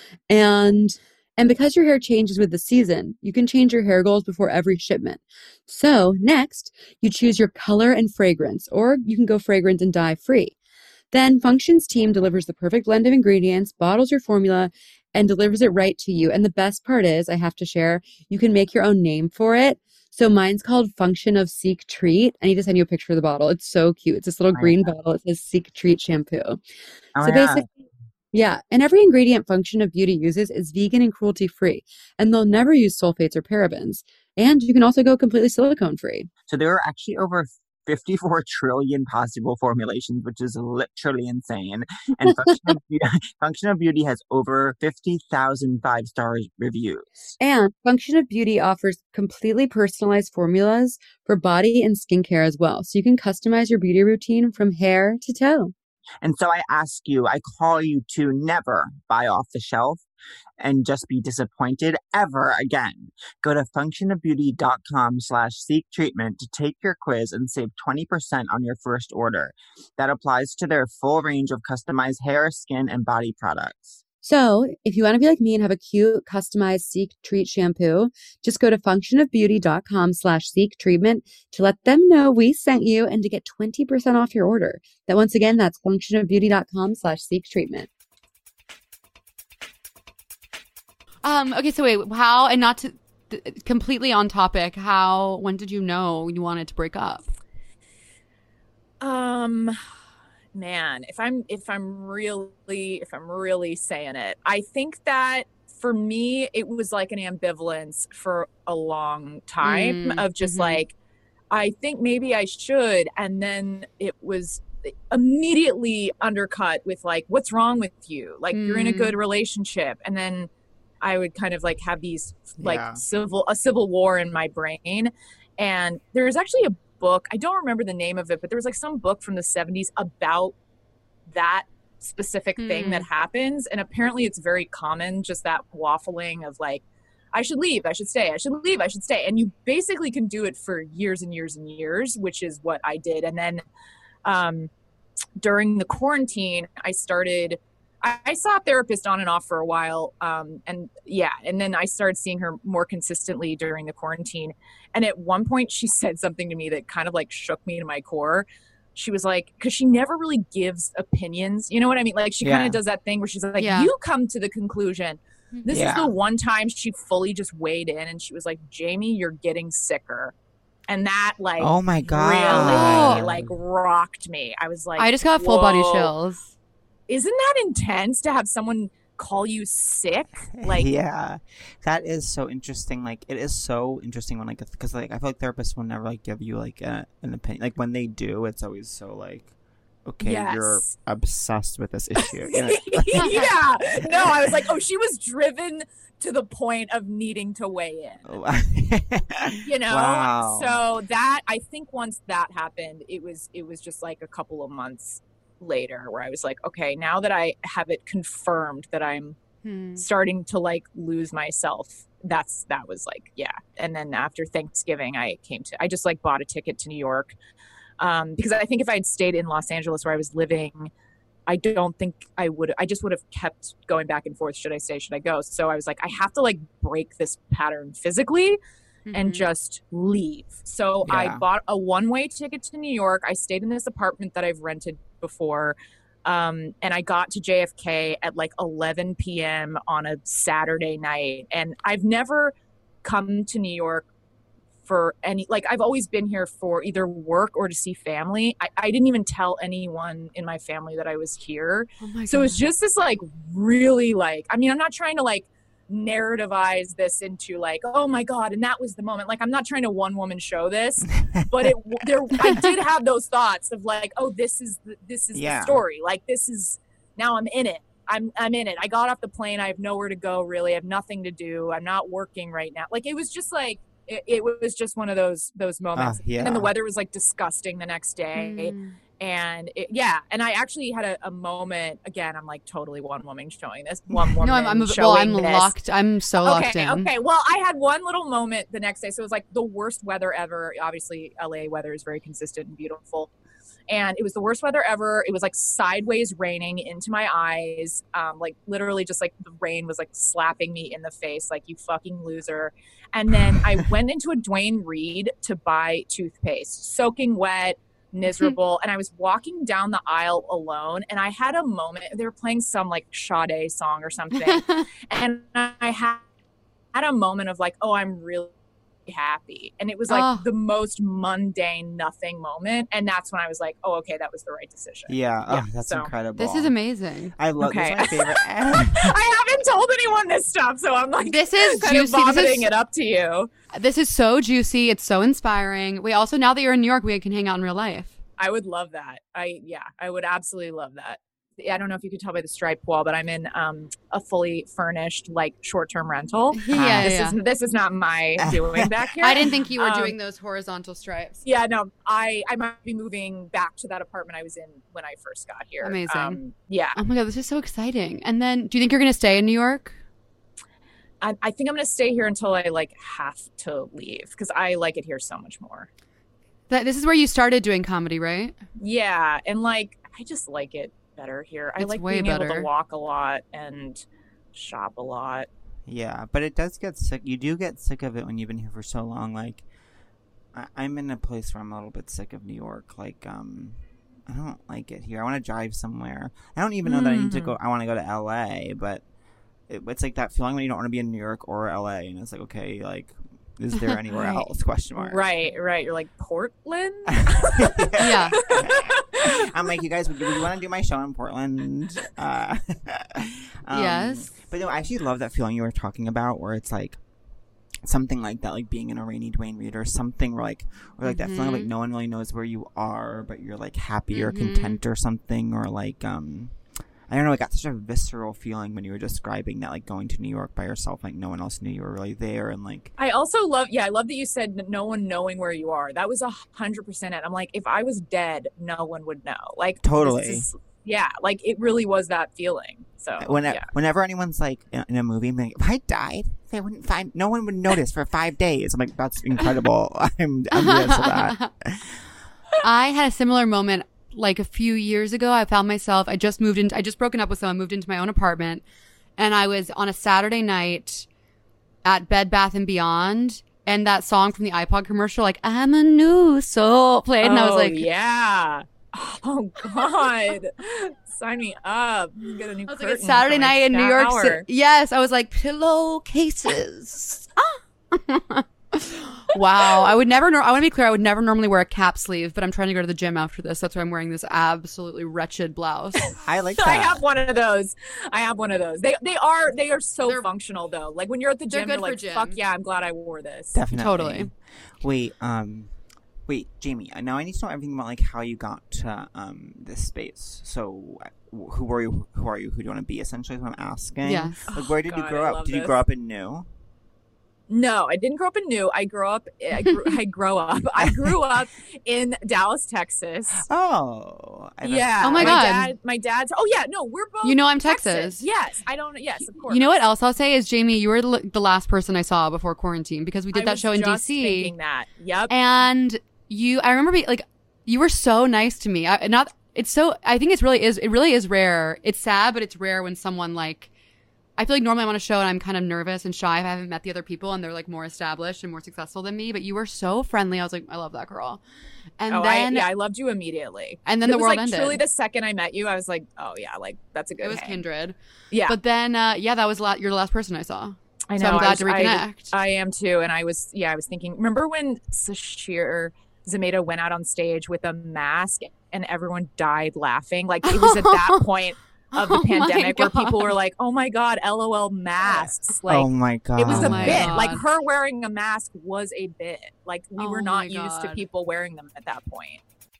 And because your hair changes with the season, you can change your hair goals before every shipment. So next, you choose your color and fragrance, or you can go fragrance and dye free. Then Function's team delivers the perfect blend of ingredients, bottles your formula, and delivers it right to you. And the best part is, I have to share, you can make your own name for it. So mine's called Function of Seek Treat. I need to send you a picture of the bottle. It's so cute. It's this little green bottle. It says Seek Treat shampoo. So basically, yeah. And every ingredient Function of Beauty uses is vegan and cruelty free. And they'll never use sulfates or parabens. And you can also go completely silicone free. So there are actually over 54 trillion possible formulations, which is literally insane. And Function of Beauty has over 50,000 5-star reviews. And Function of Beauty offers completely personalized formulas for body and skincare as well. So you can customize your beauty routine from hair to toe. And so I ask you, I call you to never buy off the shelf and just be disappointed ever again. Go to functionofbeauty.com/seek treatment to take your quiz and save 20% on your first order. That applies to their full range of customized hair, skin, and body products. So if you want to be like me and have a cute, customized Seek Treat shampoo, just go to functionofbeauty.com/seek treatment to let them know we sent you and to get 20% off your order. That once again, that's functionofbeauty.com/seek treatment. Okay, so wait, how, and not to completely on topic, when did you know you wanted to break up? Man, if I'm really saying it, I think that for me, it was like an ambivalence for a long time of just like, I think maybe I should. And then it was immediately undercut with like, what's wrong with you? Like you're in a good relationship. And then I would kind of like have these like a civil war in my brain. And there's actually a book, I don't remember the name of it, but there was like some book from the 70s about that specific thing that happens. And apparently it's very common, just that waffling of like, I should leave, I should stay, I should leave, I should stay. And you basically can do it for years and years and years, which is what I did. And then during the quarantine, I saw a therapist on and off for a while. And then I started seeing her more consistently during the quarantine. And at one point she said something to me that kind of like shook me to my core. She was like, because she never really gives opinions. You know what I mean? Like she kind of does that thing where she's like, you come to the conclusion. This is the one time she fully just weighed in and she was like, Jamie, you're getting sicker. And that like, oh my God, really like rocked me. I was like, I just got full body chills. Isn't that intense to have someone call you sick. Like, yeah, that is so interesting. Like, it is so interesting when, like, because, like, I feel like therapists will never, like, give you, like, an opinion. Like, when they do, it's always so, like, okay, you're Yes. obsessed with this issue. You know? Yeah. No, I was like, oh, she was driven to the point of needing to weigh in. You know? Wow. So that, I think once that happened, it was just like a couple of months later where I was like, okay, now that I have it confirmed that I'm starting to like lose myself, that was like, yeah. And then after Thanksgiving, I just like bought a ticket to New York. Because I think if I'd stayed in Los Angeles where I was living, I don't think I just would have kept going back and forth. Should I stay? Should I go? So I was like, I have to like break this pattern physically and just leave. So I bought a one-way ticket to New York. I stayed in this apartment that I've rented before. And I got to JFK at like 11 p.m. on a Saturday night. And I've never come to New York for any, like, I've always been here for either work or to see family. I didn't even tell anyone in my family that I was here. Oh my So God. it's just this like really like, I mean, I'm not trying to like narrativize this into like, oh my God, and that was the moment. Like, I'm not trying to one woman show this, but I did have those thoughts of like, oh, this is the story. Like, this is, now I'm in it. I'm in it. I got off the plane. I have nowhere to go really. I have nothing to do. I'm not working right now. Like, it was just like, it was just one of those moments. And then the weather was like disgusting the next day. And and I actually had a moment, again, I'm like totally one woman showing this. One woman I'm showing this. locked. I'm so locked in. Okay. Well, I had one little moment the next day. So it was like the worst weather ever. Obviously, LA weather is very consistent and beautiful. And it was the worst weather ever. It was like sideways raining into my eyes. Like literally just like the rain was like slapping me in the face, like, you fucking loser. And then I went into a Dwayne Reed to buy toothpaste, soaking wet, miserable. And I was walking down the aisle alone, and I had a moment. They were playing some like Sade song or something. And I had a moment of like, oh, I'm really happy. And it was like the most mundane nothing moment. And that's when I was like, oh, okay, that was the right decision. That's incredible. This is amazing. I love this. Is my favorite. I haven't told anyone this stuff, so I'm like, this is kind juicy. of vomiting it up to you. This is so juicy. It's so inspiring. We also, now that you're in New York, we can hang out in real life. I would love that. I would absolutely love that. I don't know if you could tell by the striped wall, but I'm in a fully furnished, like, short-term rental. This is not my doing back here. I didn't think you were doing those horizontal stripes. Yeah, no, I might be moving back to that apartment I was in when I first got here. Amazing. Yeah. Oh my God, this is so exciting. And then, do you think you're going to stay in New York? I think I'm going to stay here until I, like, have to leave, because I like it here so much more. This is where you started doing comedy, right? Yeah, and, like, I just like it better here. I like being able to walk a lot and shop a lot. Yeah, but it does get sick. You do get sick of it when you've been here for so long. Like, I'm in a place where I'm a little bit sick of New York. Like, I don't like it here. I want to drive somewhere. I don't even know that I need to go. I want to go to LA, but it's like that feeling when you don't want to be in New York or LA, and it's like, okay, like, is there anywhere else? Question mark. Right. You're like, Portland? Yeah. I'm like, you guys, would you want to do my show in Portland? Yes. But no, I actually love that feeling you were talking about, where it's like something like that, like being in a rainy Dwayne Reed or something, or like that feeling of like no one really knows where you are, but you're like happy or content or something, or like I don't know, I got such a visceral feeling when you were describing that, like going to New York by yourself, like no one else knew you were really there, and like I also love that you said no one knowing where you are. That was 100% it. I'm like, if I was dead, no one would know. Like, totally. Like it really was that feeling. So whenever anyone's like in a movie, I'm like, if I died, they wouldn't find, no one would notice for 5 days. I'm like, that's incredible. I'm envious of that. I had a similar moment. Like a few years ago, I found myself, I just broken up with someone, moved into my own apartment, and I was on a Saturday night at Bed Bath & Beyond, and that song from the iPod commercial, like, I'm a new soul, played, and I was like, yeah. Oh, God. Sign me up. Get a new curtain. Like, it's Saturday night in New York City. Yes, I was like, pillowcases. Wow. I would never, I want to be clear, I would never normally wear a cap sleeve, but I'm trying to go to the gym after this. That's why I'm wearing this absolutely wretched blouse. I like that. I have one of those. They are so functional though. Like when you're at the They're gym, good you're for like, gym. fuck yeah, I'm glad I wore this. Definitely. Totally. Wait, Jamie. Now I need to know everything about like how you got to this space. So, who are you? Who do you want to be? Essentially, is what I'm asking. Yes. Like, where did you God, grow I up? love Did you this. grow up in New? No, I didn't grow up in New. I grew up in Dallas, Texas. Oh. Yeah. Oh my God. My dad's. Oh yeah. No, we're both. You know I'm Texas. Yes. I don't. Yes, of course. You know what else I'll say is, Jamie, you were the last person I saw before quarantine because we did I that was show in just DC. Thinking that. Yep. And I remember being like, you were so nice to me. I think it really is rare. It's sad, but it's rare when someone like, I feel like normally I'm on a show and I'm kind of nervous and shy if I haven't met the other people and they're like more established and more successful than me. But you were so friendly. I was like, I love that girl. And then I loved you immediately. And then the world ended. Truly, the second I met you, I was like, oh yeah, like that's a good. It was hang. kindred. Yeah. But then, that was you're the last person I saw. I know. So I'm glad to I reconnect. I am too. And I was thinking, remember when Sashir Zameda went out on stage with a mask and everyone died laughing? Like it was at that point of the Oh my pandemic where people God. were like, oh my God, LOL masks. Like Oh my God. it was Oh a my bit. God. Like her wearing a mask was a bit. Like we Oh were my not used to God. people wearing them at that point.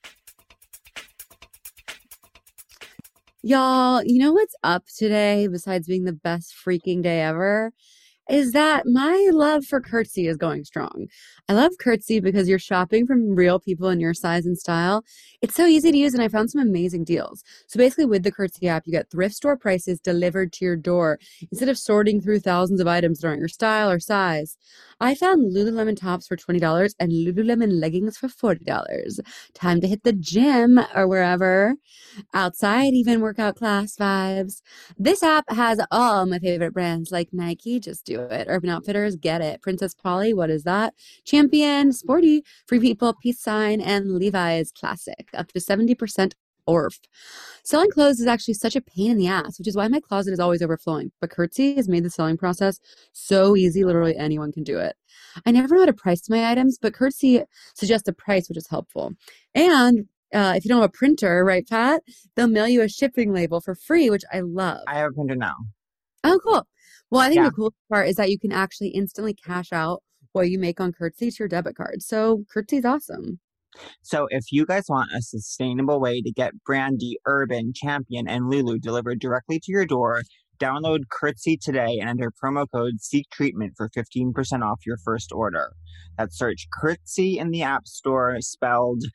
Y'all, you know what's up today besides being the best freaking day ever? Is that my love for Curtsy is going strong. I love Curtsy because you're shopping from real people in your size and style. It's so easy to use, and I found some amazing deals. So basically, with the Curtsy app, you get thrift store prices delivered to your door instead of sorting through thousands of items that aren't your style or size. I found Lululemon tops for $20 and Lululemon leggings for $40. Time to hit the gym or wherever. Outside, even workout class vibes. This app has all my favorite brands like Nike, just do it. Urban Outfitters, get it. Princess Polly, what is that? Champion, Sporty, Free People, Peace Sign, and Levi's Classic, up to 70% off. Selling clothes is actually such a pain in the ass, which is why my closet is always overflowing. But Curtsy has made the selling process so easy, literally anyone can do it. I never know how to price my items, but Curtsy suggests a price, which is helpful. And if you don't have a printer, right, Pat? They'll mail you a shipping label for free, which I love. I have a printer now. Oh, cool. Well, I think Yeah. the coolest part is that you can actually instantly cash out what you make on Curtsy to your debit card. So Curtsy's awesome. So if you guys want a sustainable way to get Brandy, Urban, Champion, and Lulu delivered directly to your door, download Curtsy today and enter promo code Seek Treatment for 15% off your first order. That's search Curtsy in the App Store, spelled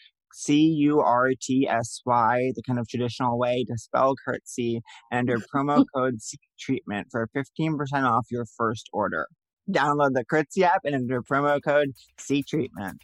CURTSY, the kind of traditional way to spell Curtsy, and enter promo code Seek Treatment for 15% off your first order. Download the Curtsy app and enter promo code Seek Treatment.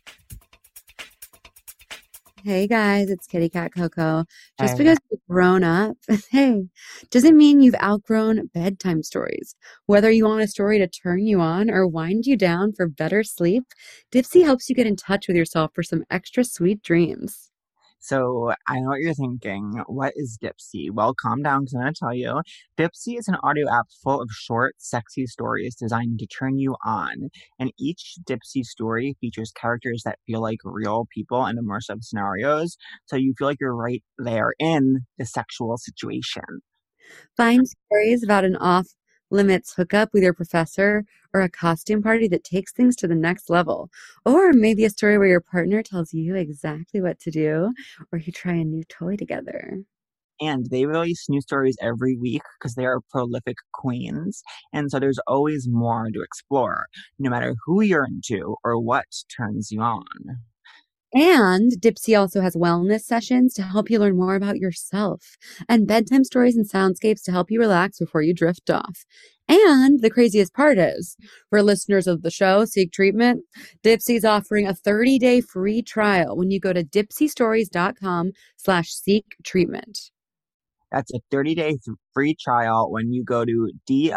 Hey guys, it's Kitty Cat Coco. Just Hey. because you've grown up, hey, doesn't mean you've outgrown bedtime stories. Whether you want a story to turn you on or wind you down for better sleep, Dipsy helps you get in touch with yourself for some extra sweet dreams. So I know what you're thinking. What is Dipsy? Well, calm down because I'm going to tell you. Dipsy is an audio app full of short, sexy stories designed to turn you on. And each Dipsy story features characters that feel like real people in immersive scenarios. So you feel like you're right there in the sexual situation. Find stories about an off-limits hookup with your professor or a costume party that takes things to the next level. Or maybe a story where your partner tells you exactly what to do or you try a new toy together. And they release new stories every week because they are prolific queens. And so there's always more to explore, no matter who you're into or what turns you on. And Dipsy also has wellness sessions to help you learn more about yourself and bedtime stories and soundscapes to help you relax before you drift off. And the craziest part is, for listeners of the show, Seek Treatment, Dipsy's offering a 30-day free trial when you go to dipsystories.com/seek treatment. That's a 30-day free trial when you go to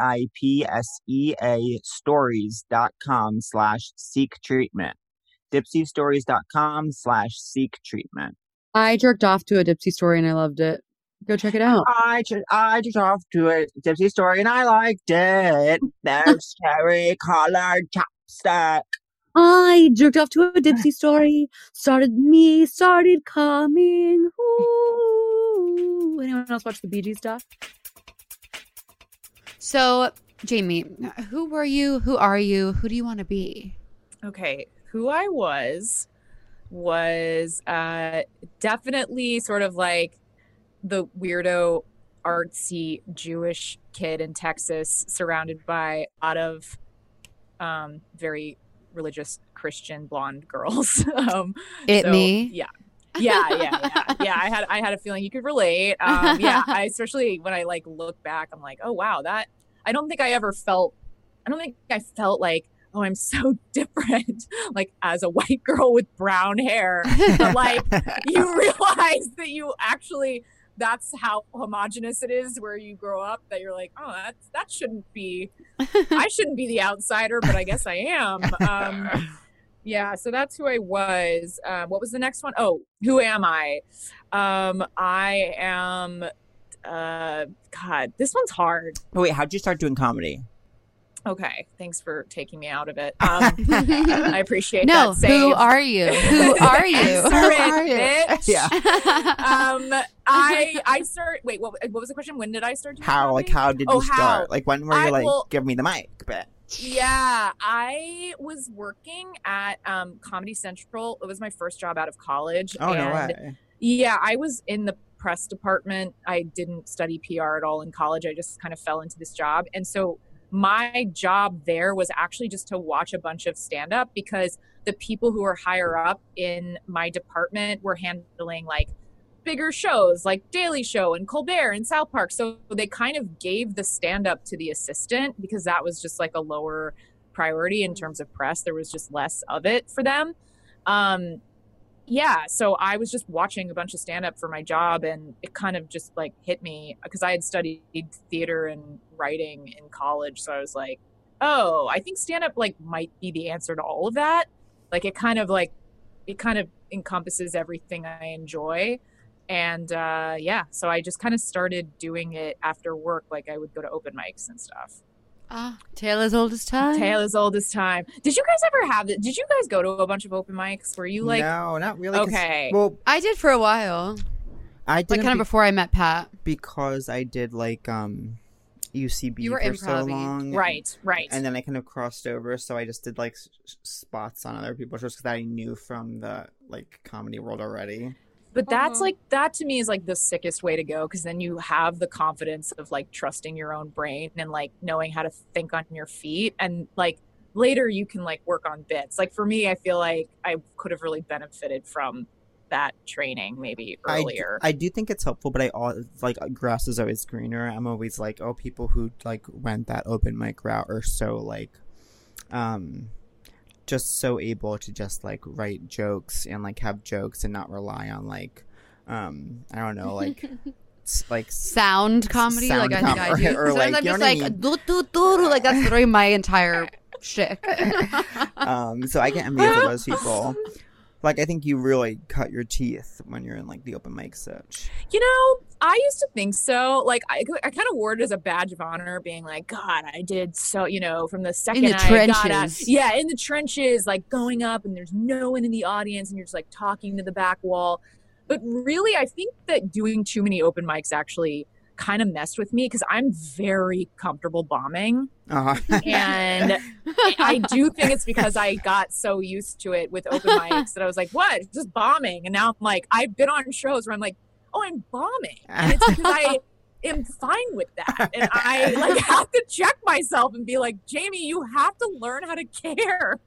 DIPSEA stories.com/seek treatment. Dipsystories.com/seek treatment. I jerked off to a Dipsy story and I loved it. Go check it out. I just off to a Dipsy story and I liked it. There's cherry colored chapstick. I jerked off to a Dipsy story. Started coming. Ooh. Anyone else watch the Bee Gees stuff? So, Jamie, who were you? Who are you? Who do you want to be? Okay, who I was definitely sort of like the weirdo, artsy Jewish kid in Texas, surrounded by a lot of very religious Christian blonde girls. Me? Yeah. I had a feeling you could relate. I especially when I like look back, I'm like, oh wow, that I don't think I felt like, oh, I'm so different, like as a white girl with brown hair. But like you realize that you actually, that's how homogenous it is where you grow up, that you're like, oh, that shouldn't be, I shouldn't be the outsider, but I guess I am. Yeah, so that's who I was. What was the next one? Oh, who am I? I am, God, this one's hard. Oh, wait, how'd you start doing comedy? Okay, thanks for taking me out of it. I appreciate No, that save. who are you? Who are you? Answer it, bitch. Yeah. I started. Wait, what was the question? When did I start doing comedy? How did you start? Like, when were you give me the mic, bitch? Yeah, I was working at Comedy Central. It was my first job out of college. Oh, no way. Yeah, I was in the press department. I didn't study PR at all in college. I just kind of fell into this job. And so my job there was actually just to watch a bunch of stand-up, because the people who were higher up in my department were handling like bigger shows like Daily Show and Colbert and South Park. So they kind of gave the stand-up to the assistant, because that was just like a lower priority in terms of press. There was just less of it for them. Yeah, so I was just watching a bunch of stand-up for my job, and it kind of just like hit me, because I had studied theater and writing in college. So I was like, oh, I think stand-up like might be the answer to all of that. Like it kind of encompasses everything I enjoy. And so I just kind of started doing it after work. Like I would go to open mics and stuff. Tale as old as time. Tale as old as time. Did you guys ever have that? Did you guys go to a bunch of open mics? Were you like? No, not really. Okay. Well, I did for a while. I did like kind of before I met Pat. Because I did like UCB You were for so improv-y. long. Right. And then I kind of crossed over, so I just did like spots on other people's shows, because I knew from the like comedy world already. But that's like, that to me is like the sickest way to go, because then you have the confidence of like trusting your own brain and like knowing how to think on your feet, and like later you can like work on bits. Like for me, I feel like I could have really benefited from that training maybe earlier. I do think it's helpful, but like grass is always greener. I'm always like, oh, people who like went that open mic route are so like just so able to just like write jokes and like have jokes and not rely on like I don't know, like like sound comedy, sound like I think I do. or like, I'm you know just what I like mean? do do do, like that's literally my entire shtick. So I get envious of those people. Like I think you really cut your teeth when you're in like the open mic such. You know, I used to think so. Like I kind of wore it as a badge of honor, being like, God, I did so, you know, from the second in the I got out. trenches. Yeah, in the trenches, like going up and there's no one in the audience and you're just like talking to the back wall. But really, I think that doing too many open mics actually kind of messed with me, because I'm very comfortable bombing. And I do think it's because I got so used to it with open mics that I was like, what? It's just bombing. And now I'm like, I've been on shows where I'm like, oh, I'm bombing. And it's because I am fine with that. And I like have to check myself and be like, Jamie, you have to learn how to care.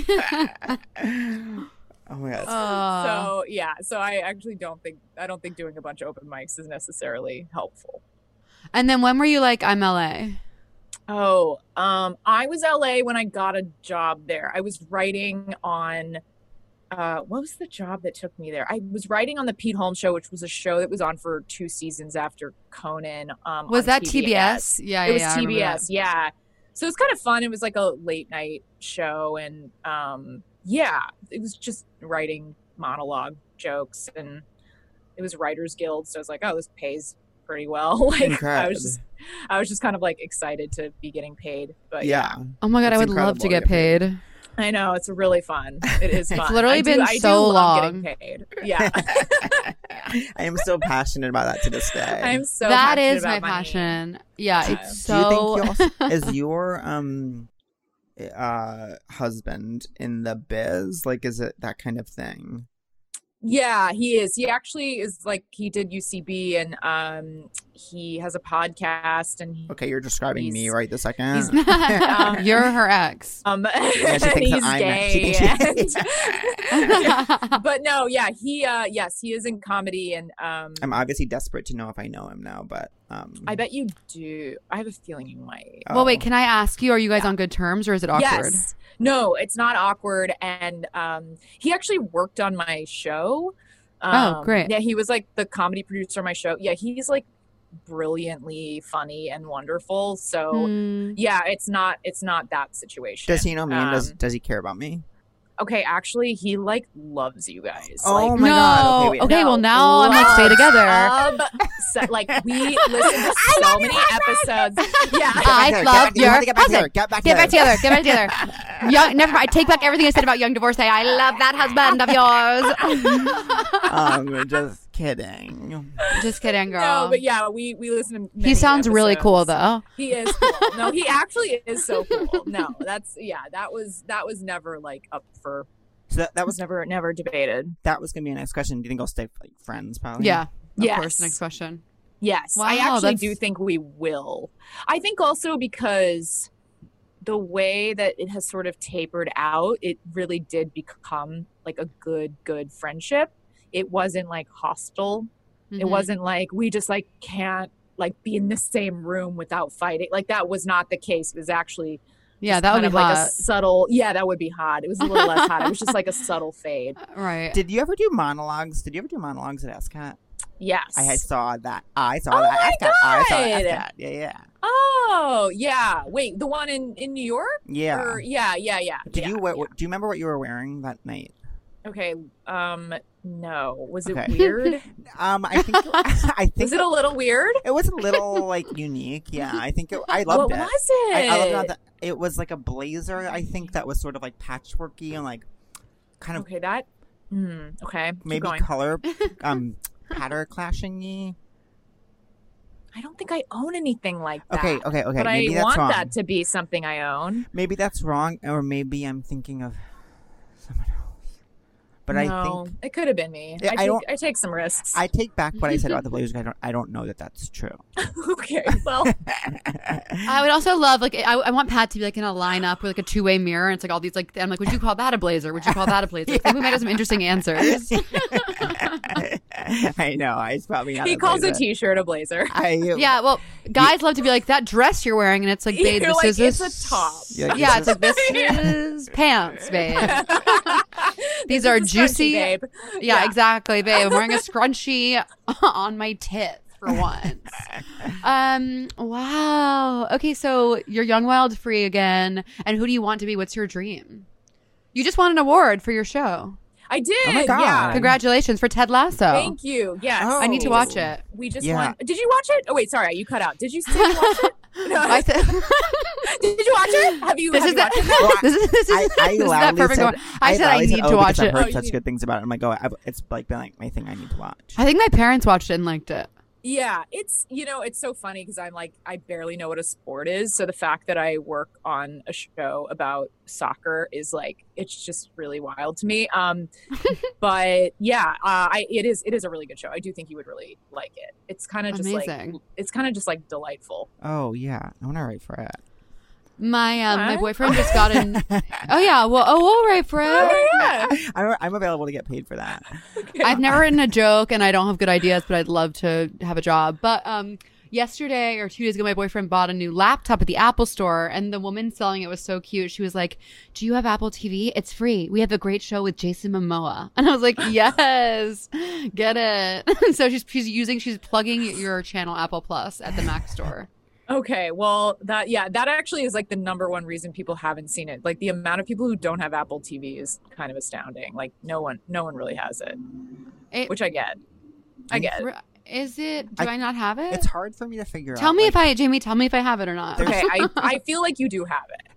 Oh my God. So yeah, so I actually don't think doing a bunch of open mics is necessarily helpful. And then when were you like, I'm LA? Oh, I was LA when I got a job there. I was writing on what was the job that took me there? I was writing on the Pete Holmes Show, which was a show that was on for 2 seasons after Conan. Was that TBS. TBS? Yeah, it was I remember TBS. that. Yeah, so it was kind of fun. It was like a late night show, and yeah, it was just writing monologue jokes, and it was Writers Guild. So I was like, oh, this pays pretty well. Like I was just kind of like excited to be getting paid. But yeah. Oh my God, It's I would love incredible to get to get paid. paid. I know, it's really fun. It is fun. It's literally been I so do love long. getting paid. Yeah. I am so passionate about that to this day. I'm so That passionate is my about money. passion. Yeah, it's Do you so. think you also, is your husband in the biz? Like, is it that kind of thing? Yeah, he is. He actually is like, he did UCB and he has a podcast and Okay, you're describing me He's- right this second. he's- You're her ex. she and thinks that he's I'm- gay. she thinks- But no, yeah, yes, he is in comedy and I'm obviously desperate to know if I know him now, but I bet you do. I have a feeling you might. oh. Well, wait, can I ask you, are you guys on good terms or is it awkward? Yes. No, it's not awkward. And he actually worked on my show. Oh, great. Yeah, he was like the comedy producer on my show. Yeah, he's like brilliantly funny and wonderful. So yeah, it's not that situation. Does he know me? And does he care about me? Okay, actually, he like loves you guys. Oh like, my No. God. Okay, wait. Okay, No, well now I'm like stay together. Like we listen to so many episodes. Yeah. I love your Get back husband. Get back Get back together. Get back together. Young, never mind. I take back everything I said about young divorcee. I love that husband of yours. Just kidding. Just kidding, girl. No, but yeah, we listen to He many sounds really episodes. cool though. He is cool. No, he actually is so cool. No, that was never like up for So that that was was never debated. that was gonna be a next question. Do you think I'll stay like friends? Probably. Yeah. Of Yes. course. Next question. Yes, Wow, I actually that's- do think we will. I think also because the way that it has sort of tapered out, it really did become like a good friendship. It wasn't like hostile. It Mhm. wasn't like we just like can't like be in the same room without fighting. Like that was not the case. It was actually Yeah, just that would kind be of like hot. a subtle. Yeah, that would be hot. It was a little less hot. It was just like a subtle fade. Right. Did you ever do monologues? Did you ever do monologues at SCAT? Yes. I saw that. I saw Oh that. my SCAT. I saw God. that. SCAT. Yeah. Oh yeah. Wait, the one in New York? Yeah. Or, yeah. Did yeah, you? yeah. Do you remember what you were wearing that night? Okay. No. Was it Okay. weird? I think. I think Was it a little weird? it was a little like unique. Yeah. I think I loved What it. was it? I loved it. It was like a blazer. I think that was sort of like patchworky and like kind of Okay, that. Okay. keep maybe going. color pattern clashing-y. I don't think I own anything like that. Okay. But Maybe I that's want wrong. that to be something I own. Maybe that's wrong, or maybe I'm thinking of someone else. But I no, think it could have been me. Yeah, I take some risks. I take back what I said about the blazers. I don't know that that's true. Okay. Well, I would also love like I want Pat to be like in a lineup with like a two-way mirror and it's like all these like I'm like, would you call that a blazer? Would you call that a blazer? I think we might have some interesting answers. I know. It's probably not. he a calls a blazer. t-shirt a blazer. Yeah, well, guys love to be like that dress you're wearing and it's like, babe, You're this like, is it's a top. Yeah, it's like this is pants, babe. These This are is a scrunchie, juicy. babe. Yeah, exactly, babe. I'm wearing a scrunchie on my tits for once. Wow. Okay, so you're young, wild, free again. And who do you want to be? What's your dream? You just won an award for your show. I did. Oh my God. Yeah. Congratulations for Ted Lasso. Thank you. Yes. Oh. I need to watch it. We just Yeah. won. Did you watch it? Oh wait, sorry, you cut out. Did you say you watched it? No. I said, Did you watch it? Have you? this have is you watched it? Well, this is I this is that loudly perfect said, one. I said I loudly need said, to watch because it. I've heard you such need- good things about it. I'm like, it's like been like my thing. I need to watch. I think my parents watched it and liked it. Yeah, it's it's so funny because I'm like I barely know what a sport is, so the fact that I work on a show about soccer is like it's just really wild to me. But yeah, it is a really good show. I do think you would really like it. It's kind of just Amazing. like it's kind of just like delightful. Oh yeah, I want to write for it. My What? boyfriend just got in. Oh yeah, well, all right, Fred. Yeah. I'm available to get paid for that. I've never written a joke and I don't have good ideas, but I'd love to have a job. But yesterday or 2 days ago, my boyfriend bought a new laptop at the Apple store and the woman selling it was so cute. She was like, do you have Apple TV? It's free. We have a great show with Jason Momoa. And I was like, yes, get it. So she's plugging your channel Apple Plus at the Mac store. Okay, well that actually is like the number one reason people haven't seen it. Like the amount of people who don't have Apple TV is kind of astounding. Like no one really has it, which I get. I get. Is it? Do I not have it? It's hard for me to figure out. Tell me like, Jamie, tell me if I have it or not. Okay, I feel like you do have it.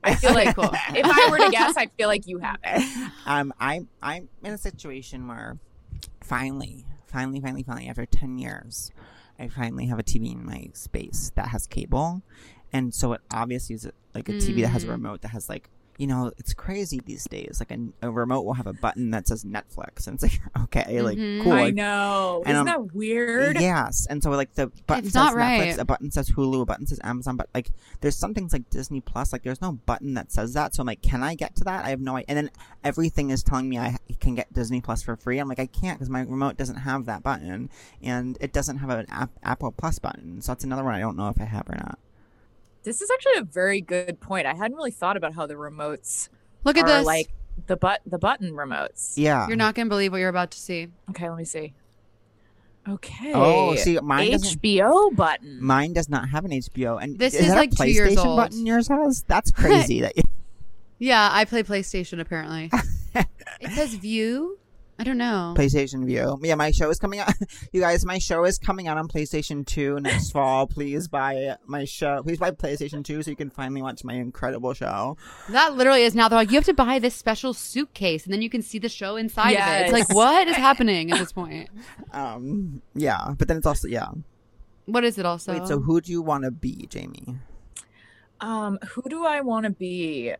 I feel like Cool. if I were to guess, I feel like you have it. I'm in a situation where finally, after 10 years, I finally have a TV in my space that has cable. And so it obviously is like a TV that has a remote that has like, you know, it's crazy these days. Like a remote will have a button that says Netflix, and it's like, okay, like cool. I Like, know. and, Isn't that weird? yes. And so like the button It's says not Netflix, right. a button says Hulu, a button says Amazon, but like there's some things like Disney Plus, like there's no button that says that. So I'm like, can I get to that? I have no idea. And then everything is telling me I can get Disney Plus for free. I'm like, I can't because my remote doesn't have that button, and it doesn't have an Apple Plus button. So that's another one I don't know if I have or not. This is actually a very good point. I hadn't really thought about how the remotes Look at are this. like the button remotes. Yeah. You're not gonna believe what you're about to see. Okay, let me see. Okay. Oh, see, mine doesn't. HBO button. Mine does not have an HBO. And This is is that like a 2 years PlayStation old. button yours has? That's crazy. That you... Yeah, I play PlayStation apparently. It says View. I don't know. PlayStation View. Yeah, my show is coming out. You guys, my show is coming out on PlayStation 2 next fall. Please buy my show. Please buy PlayStation 2 so you can finally watch my incredible show. That literally is now. They're like, you have to buy this special suitcase, and then you can see the show inside of it. Yes. It's like, what is happening at this point? Yeah, but then it's also, yeah. What is it also? Wait, so who do you want to be, Jamie? Who do I want to be?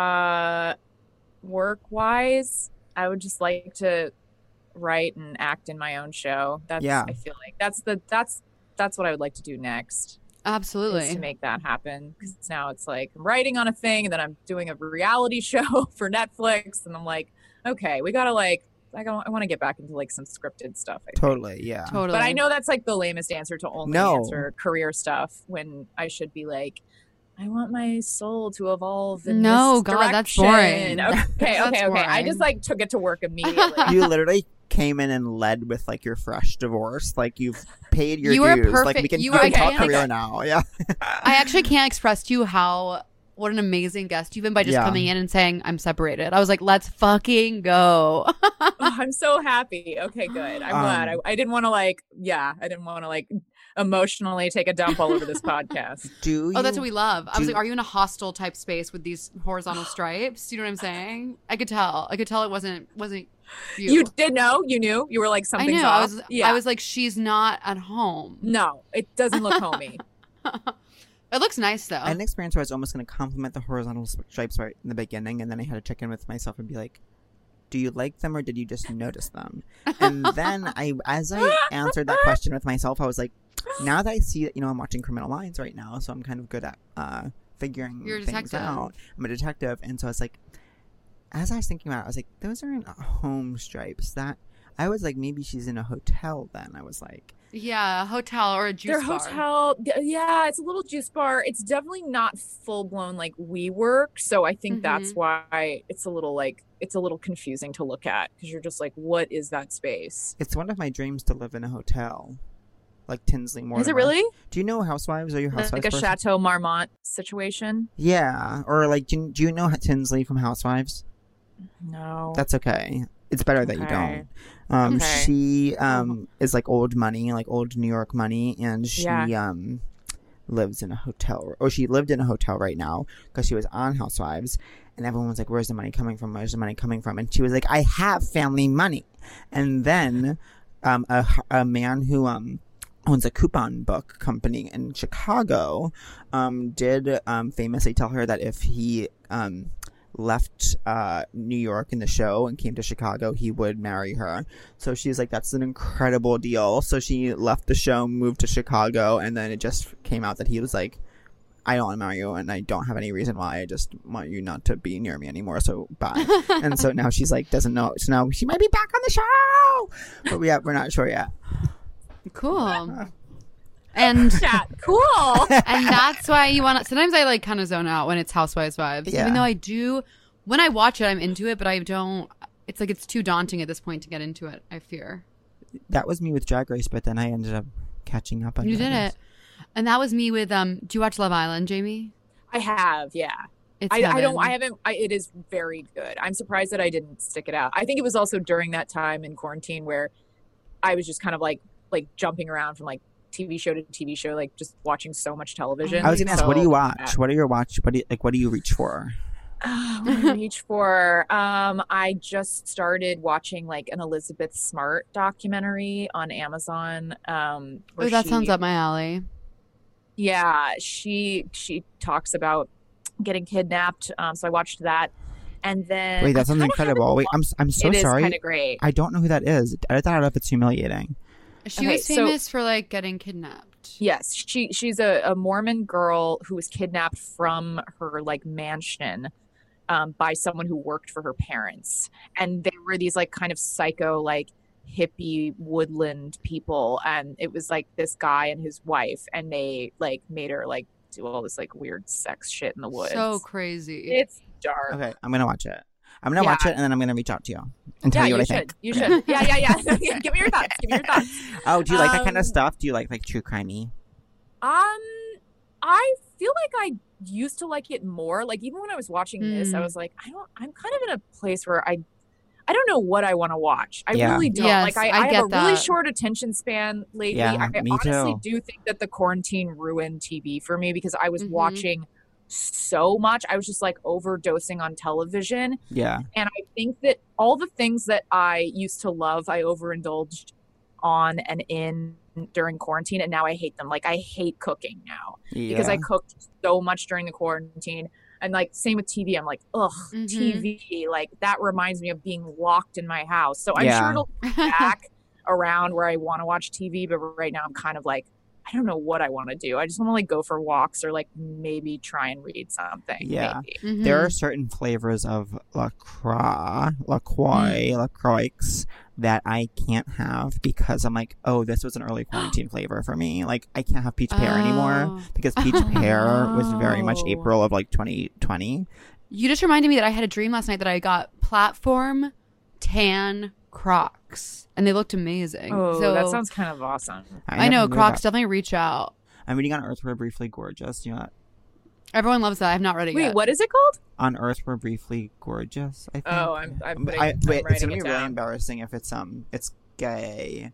Work-wise, I would just like to write and act in my own show. That's Yeah. I feel like that's what I would like to do next. Is Absolutely. to make that happen, because now it's like I'm writing on a thing and then I'm doing a reality show for Netflix, and I'm like, okay, we gotta like I want to get back into like some scripted stuff. I think. Totally, yeah. Totally. But I know that's like the lamest answer to only No. answer career stuff, when I should be like, I want my soul to evolve in No, this God, that's direction. boring. Okay, That's okay. I boring. just like took it to work immediately. You literally came in and led with like your fresh divorce. Like you've paid your You are dues. Like perfect. we can, You we are- can talk okay. career now. Yeah. I actually can't express to you what an amazing guest you've been by just Yeah. coming in and saying I'm separated. I was like, let's fucking go. Oh, I'm so happy. Okay, good. I'm glad. I didn't want to I didn't want to emotionally take a dump all over this podcast. Do you? Oh, that's what we love. I was do- like, are you in a hostile type space with these horizontal stripes? Do you know what I'm saying? I could tell. It wasn't you. You did know? You knew? You were like, I something's knew. off? I was like, she's not at home. No, it doesn't look homey. It looks nice though. I had an experience where I was almost going to compliment the horizontal stripes right in the beginning, and then I had to check in with myself and be like, do you like them or did you just notice them? And then as I answered that question with myself, I was like, now that I see that, I'm watching Criminal Minds right now, so I'm kind of good at figuring You're a things detective. out. I'm a detective, and so I was like, as I was thinking about it, I was like, those aren't home stripes. That I was like, maybe she's in a hotel then. I was like, Yeah, a hotel or a juice Their bar. hotel, yeah, it's a little juice bar. It's definitely not full blown like WeWork, so I think that's why it's a little confusing to look at, because you're just like, what is that space? it's one of my dreams to live in a hotel. Like Tinsley Mortimer. Is it really Do you know Housewives? Are you a Housewives like a person? Chateau Marmont situation? Yeah, or like, do you know Tinsley from Housewives? No. That's okay. It's better that you Okay. don't. Okay. She is like old money, like old New York money, and she Yeah. lives in a hotel, or she lived in a hotel right now because she was on Housewives, and everyone was like, "Where's the money coming from? Where's the money coming from?" And she was like, "I have family money." And then a man who owns a coupon book company in Chicago did famously tell her that if he left New York in the show and came to Chicago, he would marry her. So she's like, that's an incredible deal. So she left the show, moved to Chicago, and then it just came out that he was like, I don't want to marry you, and I don't have any reason why. I just want you not to be near me anymore, so bye. And so now she's like, doesn't know. So now she might be back on the show, but we're not sure yet. Cool. And Chat. Cool. and that's why you want to. Sometimes I like kind of zone out when it's Housewives vibes. Yeah. Even though I do, when I watch it, I'm into it, but I don't. It's like it's too daunting at this point to get into it. I fear. That was me with Drag Race, but then I ended up catching up on You Drag did Race. it, and that was me with. Do you watch Love Island, Jamie? I have, yeah. It's I don't. heaven. I haven't. It is very good. I'm surprised that I didn't stick it out. I think it was also during that time in quarantine where I was just kind of like jumping around from like TV show to TV show, like just watching so much television. I was gonna ask, what do you watch? Yeah. What do you reach for? What do I reach for? I just started watching like an Elizabeth Smart documentary on Amazon. Oh, Where that sounds up my alley. Yeah, she talks about getting kidnapped. So I watched that, and then Wait, that I sounds kinda incredible. haven't Wait, I'm so It is sorry. kind of great. I don't know who that is. Edit that out if it's humiliating. She Okay, was so- famous for like getting kidnapped. Yes, she's a Mormon girl who was kidnapped from her like mansion by someone who worked for her parents, and they were these like kind of psycho like hippie woodland people, and it was like this guy and his wife, and they like made her like do all this like weird sex shit in the woods. So crazy. It's dark. Okay, I'm gonna watch it. I'm gonna Yeah. watch it and then I'm gonna reach out to you and tell Yeah, you what I should. think. You should. Yeah. Give me your thoughts. Give me your thoughts. Oh, do you like that kind of Um, stuff? Do you like true crimey? I feel like I used to like it more. Like even when I was watching this, I was like, I'm kind of in a place where I don't know what I want to watch. I Yeah. really don't. Yes, like I I get have a really that. short attention span lately. Yeah, I me honestly too. do think that the quarantine ruined TV for me because I was Mhm. watching so much. I was just like overdosing on television. Yeah. And I think that all the things that I used to love, I overindulged on and in during quarantine, and now I hate them. Like I hate cooking now because I cooked so much during the quarantine. And like same with TV, I'm like, ugh, Mhm. TV. Like that reminds me of being locked in my house. So I'm Yeah. sure it'll come back around where I want to watch TV, but right now I'm kind of like, I don't know what I want to do. I just want to like go for walks or like maybe try and read something. Yeah. Maybe. Mhm. There are certain flavors of LaCroix that I can't have because I'm like, oh, this was an early quarantine flavor for me. Like, I can't have peach pear anymore Oh. because peach pear was very much Oh. April of like 2020. You just reminded me that I had a dream last night that I got platform tan Crocs, and they looked amazing. Oh, so that sounds kind of awesome. I know never knew Crocs. that. Definitely reach out. I'm reading On Earth We're Briefly Gorgeous. You know that? Everyone loves that. I've not read it Wait, yet. what is it called? On Earth We're Briefly Gorgeous. I think. Oh, I'm putting- wait, I'm it's writing gonna be it really down. embarrassing if it's gay.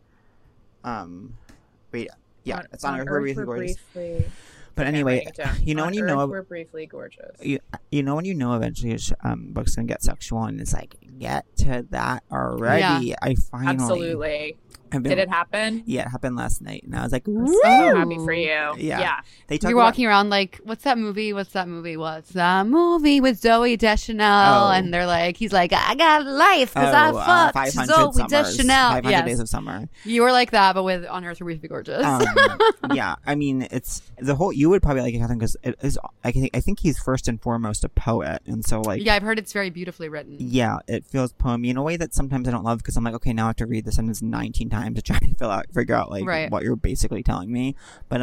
Wait, yeah, it's On Earth We're Briefly Gorgeous. But anyway, you know when you know we're briefly gorgeous. you know when you know eventually book's gonna get sexual and it's like get to that already. Yeah. I finally Absolutely. I've been, Did it happen? Yeah, it happened last night, and I was like, I'm woo! so happy for you. Yeah. They talk You're about- walking around like, what's that movie? What's that movie with Zoe Deschanel? Oh. And they're like, he's like, I got life because I fucked 500 Zoe summers, Deschanel. 500 Yes. days of summer. You were like that, but with On Earth We're Briefly Gorgeous. Yeah, I mean, it's the whole. You would probably like it, Catherine, because it is. I think he's first and foremost a poet, and so like. Yeah, I've heard it's very beautifully written. Yeah, it feels poemy in a way that sometimes I don't love because I'm like, okay, now I have to read the sentence 19 times to try to figure out like Right. what you're basically telling me. But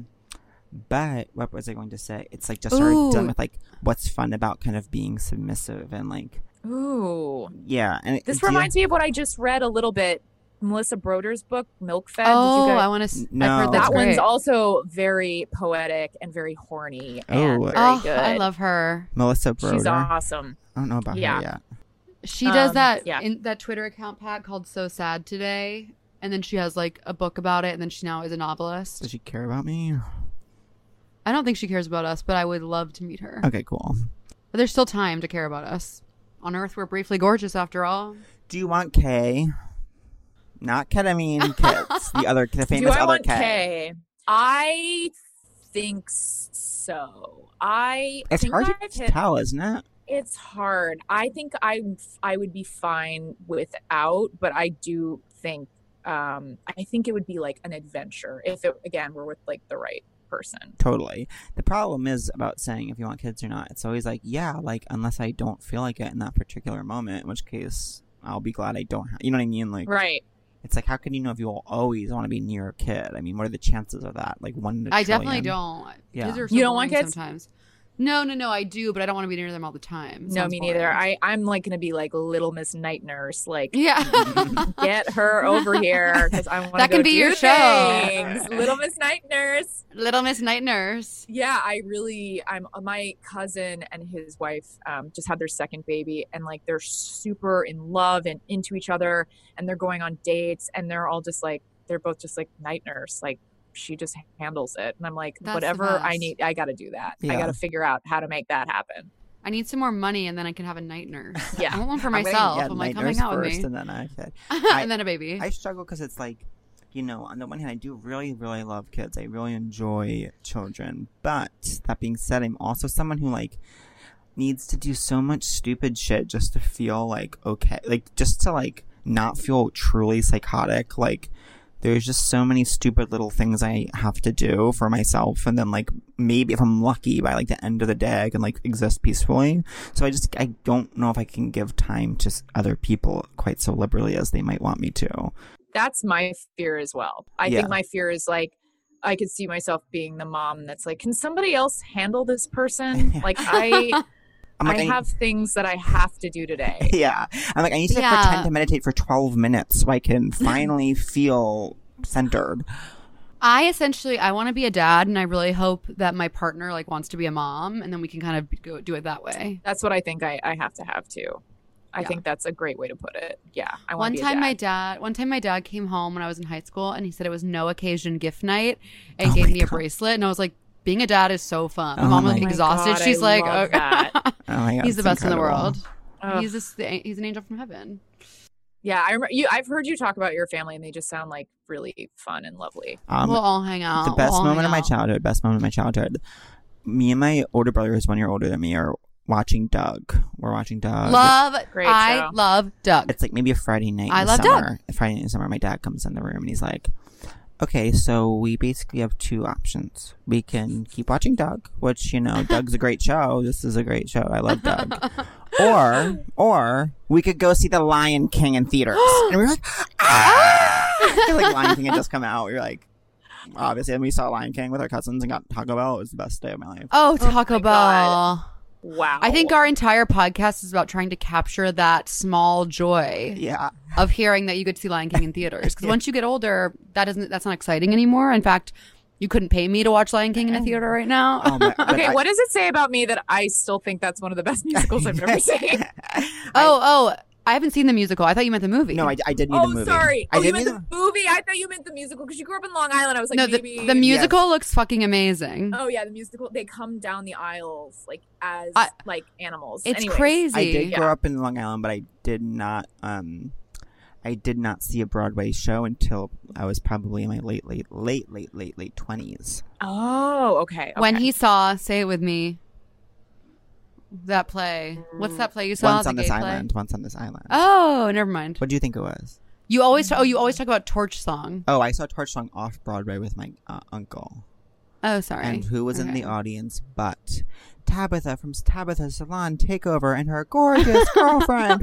what was I going to say? It's like just started dealing with like what's fun about kind of being submissive and like Ooh. yeah. And This reminds me of what I just read a little bit. Melissa Broder's book, Milk Fed. Did Oh, you guys- I want to. No. I've heard that's that one's great. also very poetic and very horny and Oh. very Oh, good. I love her. Melissa Broder. She's awesome. I don't know about Yeah. her yet. She does that yeah. in that Twitter account, Pat, called So Sad Today. And then she has like a book about it. And then she now is a novelist. Does she care about me? I don't think she cares about us, but I would love to meet her. Okay, cool. But there's still time to care about us. On Earth, we're briefly gorgeous after all. Do you want K? Not ketamine kits. The famous Do I other want K. K? I think so. It's think hard I've to hit- tell, isn't it? It's hard. I think I would be fine without, but I do think I think it would be like an adventure if it again were with like the right person. Totally. The problem is about saying if you want kids or not. It's always like, yeah, like unless I don't feel like it in that particular moment, in which case I'll be glad I don't. You know what I mean? Like, Right. it's like, how can you know if you will always want to be near a kid? I mean, what are the chances of that? Like 1 in a I definitely trillion. don't. Yeah. Kids are so You don't want boring kids? sometimes. No, I do, but I don't want to be near them all the time. No, Sounds me boring. neither. I'm like gonna be like Little Miss Night Nurse, like Yeah. get her over here because I want to That can be do your show. things. Little Miss Night Nurse. Little Miss Night Nurse. Yeah, I'm my cousin and his wife just had their second baby, and like they're super in love and into each other, and they're going on dates, and they're both just like night nurse, like she just handles it. And I'm like, That's the whatever I best. need, I got to do that. I Yeah. got to figure out how to make that happen. I need some more money, and then I can have a night nurse. Yeah. I want one for I'm gonna myself. get I'm like, night come hang nurse out with first me. and then I kid. And then a baby. I struggle because it's like, you know, on the one hand, I do really, really love kids. I really enjoy children. But that being said, I'm also someone who, like, needs to do so much stupid shit just to feel, like, okay. Like, just to, like, not feel truly psychotic. Like, there's just so many stupid little things I have to do for myself. And then, like, maybe if I'm lucky, by, like, the end of the day, I can, like, exist peacefully. So I don't know if I can give time to other people quite so liberally as they might want me to. That's my fear as well. I Yeah. think my fear is like, I could see myself being the mom that's like, can somebody else handle this person? Like I'm like, I have things that I have to do today. Yeah. I'm like, I need to Yeah. pretend to meditate for 12 minutes so I can finally feel centered. I want to be a dad, and I really hope that my partner like wants to be a mom, and then we can kind of go do it that way. That's what I think I have to have too. I Yeah. think that's a great way to put it. Yeah. I want One to be a time, dad. my dad came home when I was in high school, and he said it was no occasion gift night, and Oh gave my me a God. bracelet, and I was like, being a dad is so fun. My Oh mom was my like, exhausted. God, She's I like, love okay. that. Oh my God. He's the it's best in the incredible. world. Ugh. He's an angel from heaven. Yeah, I remember I've heard you talk about your family, and they just sound like really fun and lovely. We'll all hang out. The best We'll all moment hang of my out. childhood. Me and my older brother, who's 1 year older than me, are watching Doug. We're watching Doug. Great I show. love Doug. It's like maybe a Friday night. I in the love summer. Doug. A Friday night in the summer, my dad comes in the room and he's like, okay, so we basically have two options. We can keep watching Doug, which, you know, Doug's a great show. This is a great show. I love Doug. Or we could go see The Lion King in theaters. And we were like, ah! Like Lion King had just come out. We were like, obviously, and we saw Lion King with our cousins and got Taco Bell. It was the best day of my life. Oh, Taco my Bell. God. Wow. I think our entire podcast is about trying to capture that small joy Yeah. of hearing that you get to see Lion King in theaters. Because once you get older, that's not exciting anymore. In fact, you couldn't pay me to watch Lion King in a theater right now. Oh my, but Okay, I- what does it say about me that I still think that's one of the best musicals I've ever seen? I haven't seen the musical. I thought you meant the movie. No, I did mean Oh, the movie. sorry. I Oh, you did meant mean the movie? I thought you meant the musical because you grew up in Long Island. I was like, no, maybe. the musical looks fucking amazing. Oh yeah, the musical. They come down the aisles like as like animals. It's Anyways. crazy. I did Yeah. grow up in Long Island, but I did not see a Broadway show until I was probably in my late 20s. Oh, okay. When he saw, say it with me, that play. What's that play you saw? Once The on this gay play? island. Once on this island. Oh, never mind. What do you think it was? You always talk about Torch Song. Oh, I saw Torch Song off Broadway with my uncle. Oh, sorry. And who was in the Okay. audience but Tabitha from Tabitha's Salon Takeover and her gorgeous girlfriend.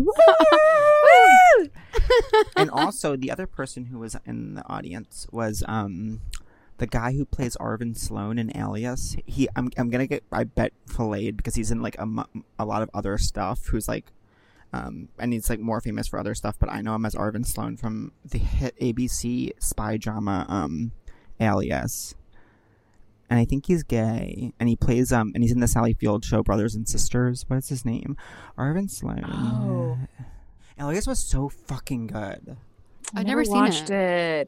Woo! And also the other person who was in the audience was the guy who plays Arvin Sloan in Alias. I'm gonna get, I bet, filleted because he's in like a lot of other stuff. Who's like and he's like more famous for other stuff, but I know him as Arvin Sloan from the hit ABC spy drama Alias. And I think he's gay. And he plays and he's in the Sally Field show Brothers and Sisters. What is his name? Arvin Sloan. Oh. Alias was so fucking good. I've never seen watched it.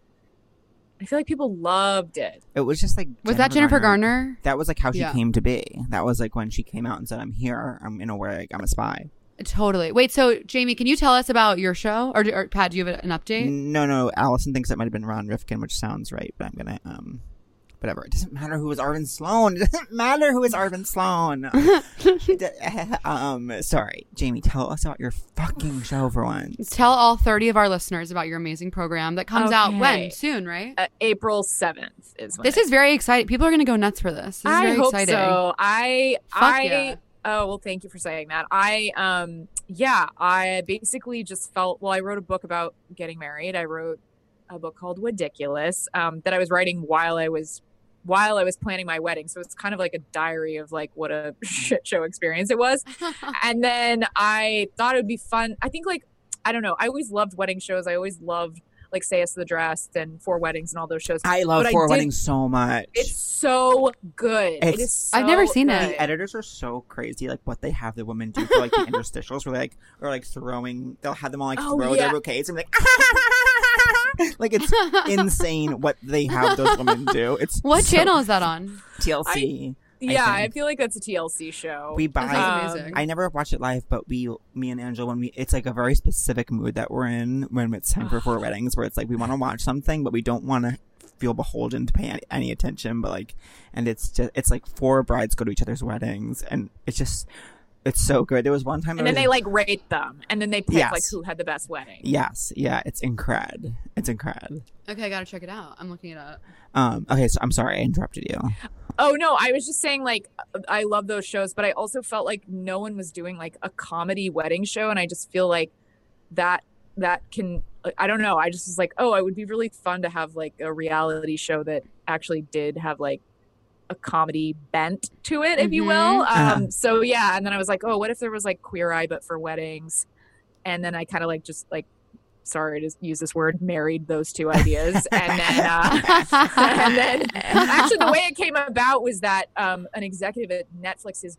I feel like people loved it. It was just like Was that Jennifer Garner? That was like how she Yeah. came to be. That was like when she came out and said, "I'm here. I'm in a way. I'm a spy." Totally. Wait, so Jamie, can you tell us about your show? Or Pat, do you have an update? No. Allison thinks it might have been Ron Rifkin, which sounds right, but I'm gonna whatever. It doesn't matter who was Arvin Sloan. It doesn't matter who is Arvin Sloan. Sorry, Jamie. Tell us about your fucking show for once. Tell all 30 of our listeners about your amazing program that comes out when? Okay. Soon, right? April 7th is when This is very exciting. People are going to go nuts for this. This is I very hope exciting. so. Yeah. Oh, well, thank you for saying that. I basically just felt, well, I wrote a book about getting married. I wrote a book called Ridiculous that I was writing while I was planning my wedding. So it's kind of like a diary of like what a shit show experience it was. And then I thought it would be fun. I think like, I don't know. I always loved wedding shows. I always loved like Say Yes to the Dress and Four Weddings and all those shows. I love But Four did- Weddings so much. It's so good. It It's- is so I've never seen it. good. The editors are so crazy, like what they have the women do for like the interstitials, where they'll have them all like Oh, throw yeah. their bouquets and be like, Like, it's insane what they have those women do. It's What so- channel is that on? TLC. Yeah, I think. feel like that's a TLC show. We buy. sounds amazing. I never watch it live, but me and Angela, it's like a very specific mood that we're in when it's time for four weddings, where it's like we want to watch something, but we don't want to feel beholden to pay any attention. But like, and it's like four brides go to each other's weddings, and it's so good. There was one time, and then they like rate them, and then they pick Yes. like who had the best wedding. Yes, yeah, it's incredible. It's incredible. Okay, I gotta check it out. I'm looking it up. Okay, so I'm sorry I interrupted you. Oh no, I was just saying like I love those shows, but I also felt like no one was doing like a comedy wedding show, and I just feel like that can, I don't know, I just was like, oh, it would be really fun to have like a reality show that actually did have like a comedy bent to it, if you will. So yeah, and then I was like, oh, what if there was like Queer Eye but for weddings? And then I kind of like just like, sorry to use this word, married those two ideas. And then actually the way it came about was that an executive at Netflix's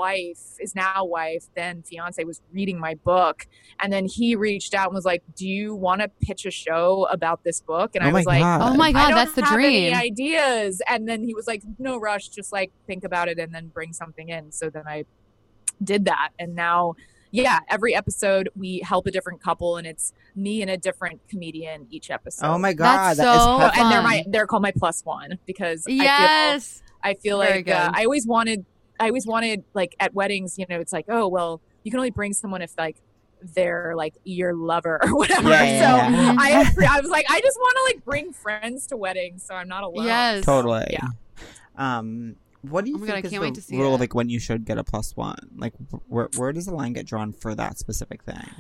wife, then fiance, was reading my book, and then he reached out and was like, do you want to pitch a show about this book? And I was like, Oh my I god, don't that's the have dream. any ideas. And then he was like, no rush, just like think about it and then bring something in. So then I did that, and now every episode we help a different couple, and it's me and a different comedian each episode. Oh my god, That's that is so heaven. And they're called my plus one, because Yes. I feel Very like good. I always wanted like at weddings, you know, it's like, oh well, you can only bring someone if like they're like your lover or whatever. Yeah. I was like, I just want to like bring friends to weddings, so I'm not alone. Yes. Totally. Yeah. What do you Oh my God, think I is can't the wait to see rule it. of like when you should get a plus one? Like, where does the line get drawn for that specific thing?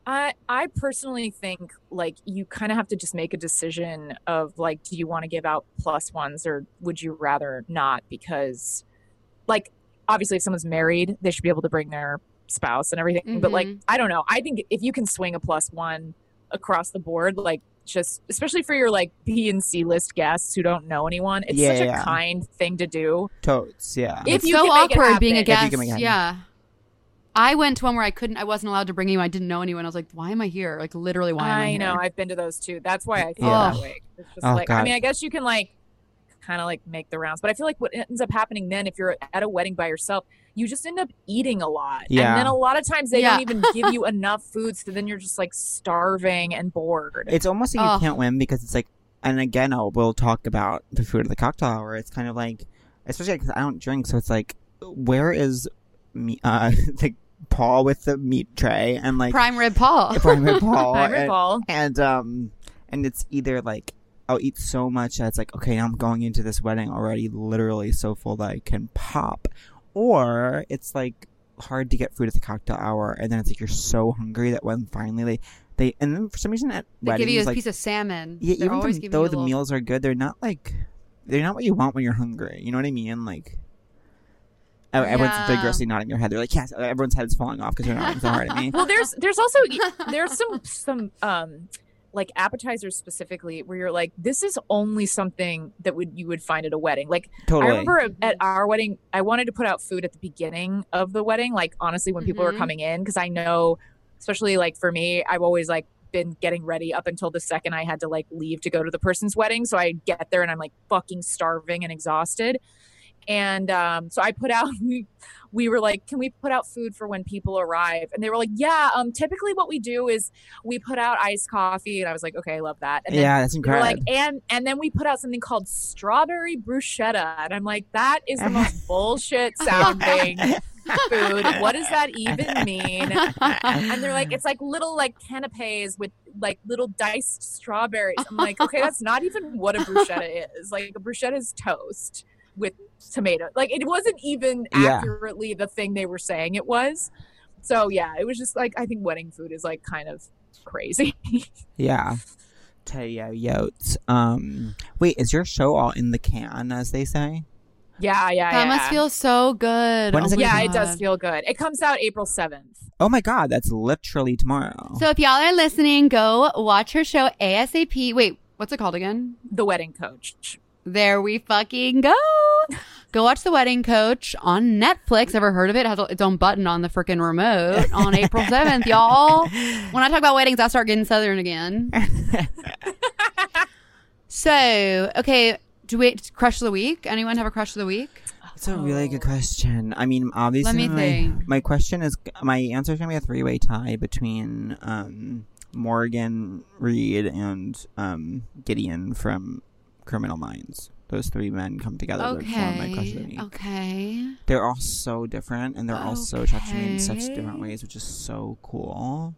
I personally think like you kind of have to just make a decision of like, do you want to give out plus ones or would you rather not? Because like, obviously if someone's married, they should be able to bring their spouse and everything. But like, I don't know. I think if you can swing a plus one across the board, like just, especially for your like B and C list guests who don't know anyone, it's such a kind thing to do. Totes, yeah. If It's you so can make it awkward being a happen. If you guest. can make it happen. Yeah. I went to one where I wasn't allowed to bring anyone. I didn't know anyone. I was like, why am I here? Like, literally, why am I I here? know. I've been to those too. That's why I feel Yeah. that way. It's just Oh, like, God. I mean, I guess you can like kind of like make the rounds, but I feel like what ends up happening then, if you're at a wedding by yourself, you just end up eating a lot. Yeah. And then a lot of times they Yeah. don't even give you enough food. So then you're just like starving and bored. It's almost like you Ugh. can't win because it's like, and again, we'll talk about the food at the cocktail hour. It's kind of like, especially because I don't drink, so it's like, where is me? Like Paul with the meat tray and like Prime rib Paul. prime rib Paul, I recall. and it's either like I'll eat so much that it's like, okay, I'm going into this wedding already literally so full that I can pop, or it's like hard to get food at the cocktail hour, and then it's like you're so hungry that when finally they and then for some reason at They weddings, give you a like, piece of salmon. yeah, They're even always giving though you a the little- meals are good, they're not what you want when you're hungry. You know what I mean? Like, everyone's Yeah. vigorously nodding their head. They're like, yes, everyone's head's falling off because they're nodding so hard at me. Well, there's also there's some like appetizers specifically where you're like, this is only something that you would find at a wedding. Like Totally. I remember at our wedding, I wanted to put out food at the beginning of the wedding, like honestly when people were coming in, because I know, especially like for me, I've always like been getting ready up until the second I had to like leave to go to the person's wedding. So I get there and I'm like fucking starving and exhausted. And so I put out, we were like, can we put out food for when people arrive? And they were like, yeah, typically what we do is we put out iced coffee. And I was like, okay, I love that. And then Yeah, that's they were incredible. like, and then we put out something called strawberry bruschetta. And I'm like, that is the most bullshit sounding food. What does that even mean? And they're like, it's like little like canapes with like little diced strawberries. I'm like, okay, that's not even what a bruschetta is. Like a bruschetta is toast with tomato. Like it wasn't even Yeah. accurately the thing they were saying it was. So yeah, it was just like, I think wedding food is like kind of crazy. Yeah. Taya Yotes. Wait, is your show all in the can, as they say? yeah. That must feel so good. When does Oh it my Yeah, come it does God. feel good. It comes out April 7th. Oh my god, that's literally tomorrow. So if y'all are listening, go watch her show ASAP. Wait, what's it called again? The Wedding Coach. There we fucking go. Go watch The Wedding Coach on Netflix. Ever heard of it? It has its own button on the freaking remote on April 7th, y'all. When I talk about weddings, I start getting Southern again. So, okay, do we crush of the week? Anyone have a crush of the week? It's a really good question. I mean, obviously, Let me think. my question is, my answer is going to be a three-way tie between Morgan Reed and Gideon from Criminal Minds. Those three men come together to form my crush of the week. Okay. They're all so different, and they're all so touching in such different ways, which is so cool.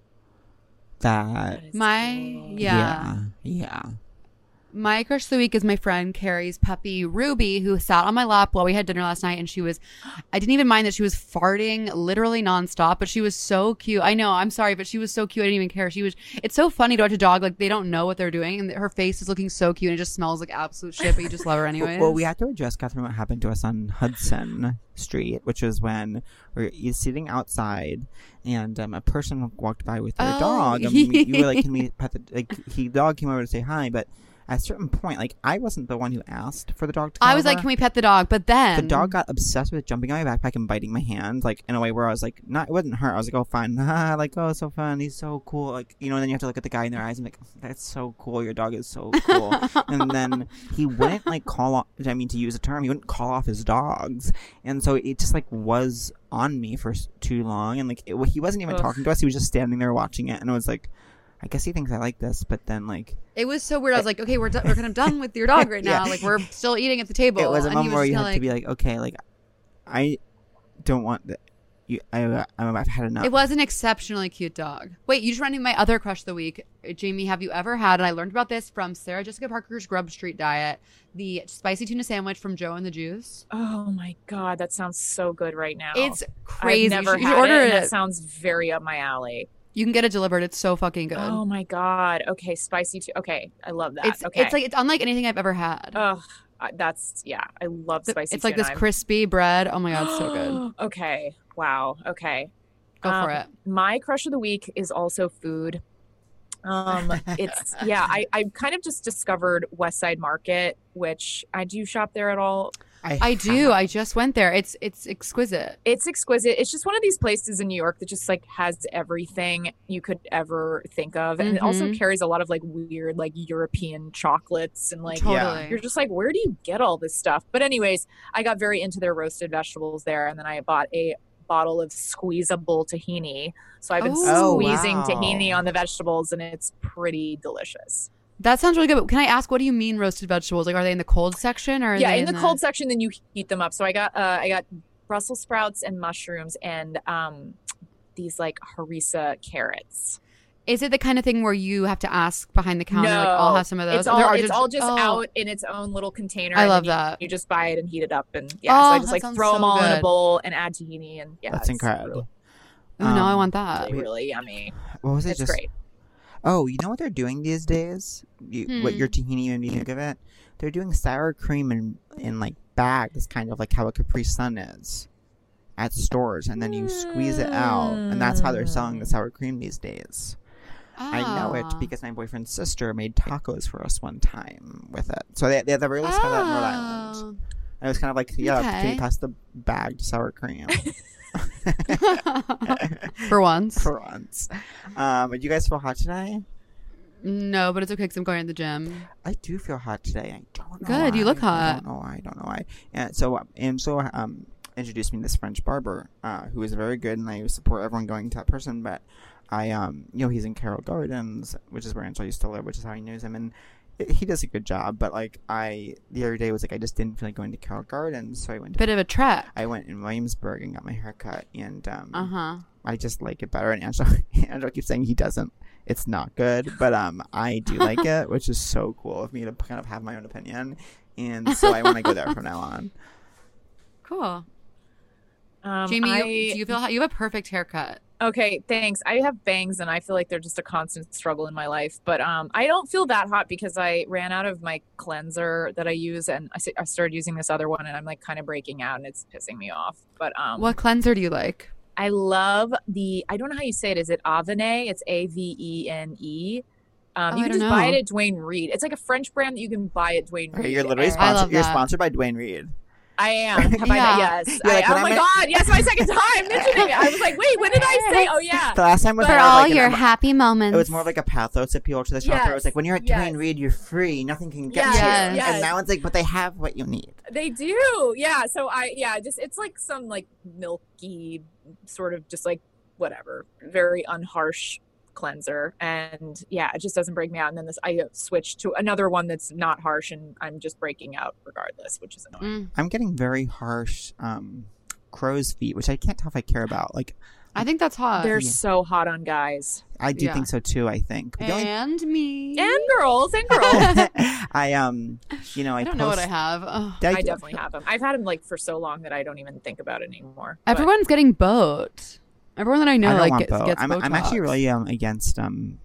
Yeah. My crush of the week is my friend Carrie's puppy Ruby, who sat on my lap while we had dinner last night, and I didn't even mind that she was farting literally nonstop, but she was so cute. I know, I'm sorry, but she was so cute. I didn't even care. It's so funny to watch a dog, like, they don't know what they're doing, and her face is looking so cute, and it just smells like absolute shit, but you just love her anyways. Well, we have to address, Catherine, what happened to us on Hudson Street, which was when we were sitting outside, and a person walked by with their dog, and we were like, can we pet the dog came over to say hi, but at a certain point, like, I wasn't the one who asked for the dog to come I was like, can we pet the dog? But then the dog got obsessed with jumping on my backpack and biting my hand, like, in a way where I was like, it wasn't hurt. I was like, oh, fine. Like, oh, so fun. He's so cool. Like, and then you have to look at the guy in their eyes and be like, that's so cool. Your dog is so cool. And then he wouldn't, like, to use a term, he wouldn't call off his dogs. And so it just, like, was on me for too long. And, like, he wasn't even talking to us. He was just standing there watching it. And I was like, I guess he thinks I like this, but then, like, it was so weird. I was like, okay, we're kind of done with your dog right now. Like, we're still eating at the table. It was a moment where you had to be like, okay, like, I don't want that. I've had enough. It was an exceptionally cute dog. Wait, you just ran into my other crush of the week. Jamie, have you ever had, and I learned about this from Sarah Jessica Parker's Grub Street Diet, the spicy tuna sandwich from Joe and the Juice? Oh my God, that sounds so good right now. It's crazy. I've never had order it, it. and that sounds very up my alley. You can get it delivered. It's so fucking good. Oh my God. Okay, spicy too. Okay, I love that. It's unlike anything I've ever had. Ugh, I love spicy. It's like this crispy bread. Oh my God, so good. Okay. Wow. Okay. Go for it. My crush of the week is also food. I kind of just discovered West Side Market, which do you shop there at all? I do. I just went there. It's exquisite. It's exquisite. It's just one of these places in New York that just, like, has everything you could ever think of. And it also carries a lot of, like, weird, like, European chocolates. And, like, you're just like, where do you get all this stuff? But anyways, I got very into their roasted vegetables there. And then I bought a bottle of squeezable tahini. So I've been squeezing tahini on the vegetables, and it's pretty delicious. That sounds really good. But can I ask, what do you mean roasted vegetables? Like, are they in the cold section or? Yeah, in the cold section, then you heat them up. So I got Brussels sprouts and mushrooms and these, like, harissa carrots. Is it the kind of thing where you have to ask behind the counter? No, like, I'll have some of those. It's all just out in its own little container. I love that. You just buy it and heat it up, and so I just, like, throw them all in a bowl and add tahini, and that's incredible. Oh no, I want that. Really, really yummy. What was it? It's great. Oh, you know what they're doing these days? What your tahini made me think of it? They're doing sour cream in like bags, kind of like how a Capri Sun is at stores, and then you squeeze it out, and that's how they're selling the sour cream these days. I know it because my boyfriend's sister made tacos for us one time with it. So they have released that in Rhode Island. And it was kind of like, can you pass the bagged sour cream? For once. Do you guys feel hot today? No, but it's okay because I'm going to the gym. I do feel hot today. I don't know Good, why. you look hot. I don't know why. And so Angela introduced me to this French barber who is very good, and I support everyone going to that person. But I, he's in Carroll Gardens, which is where Angela used to live, which is how he knows him, and he does a good job. But like the other day was like I just didn't feel like going to Carroll Gardens, so I went. Bit of a trek. I went in Williamsburg and got my hair cut, and I just like it better. And Angela keeps saying he doesn't. It's not good, but I do like it, which is so cool of me to kind of have my own opinion, and so I want to go there from now on. Cool. Jamie, do you feel you have a perfect haircut? Okay, thanks. I have bangs, and I feel like they're just a constant struggle in my life. But I don't feel that hot because I ran out of my cleanser that I use, and I started using this other one, and I'm like kind of breaking out, and it's pissing me off. But what cleanser do you like? I love I don't know how you say it. Is it Avene? It's Avene. You can just buy it at Duane Reade. It's like a French brand that you can buy at Duane Reade. You're literally sponsored. You're sponsored by Duane Reade. I am. Have I? Yeah. Yes. You're like, oh when my I'm God. Yes, my second time mentioning it. I was like, wait, when did I say? Oh, yeah. The last time was For more all like your happy moments. it was more like a pathos appeal to the shopper. It was like, when you're at Yes. Duane Reade, you're free. Nothing can get Yes. you. Yes. And now it's like, but they have what you need. They do. Yeah. So it's like some like milky sort of just like whatever, very unharsh cleanser. And yeah, it just doesn't break me out. And then I switched to another one that's not harsh and I'm just breaking out regardless, which is annoying. I'm getting very harsh crow's feet, which I can't tell if I care about. Like, I think that's hot. They're so hot on guys I do Yeah. think so too, I think. The only- and me. and girls. I I don't know what I have. Ugh. I definitely have them. I've had them like for so long that I don't even think about it anymore. But- Everyone's getting boat. Everyone that I know I don't like want gets both. I'm actually Botox. really against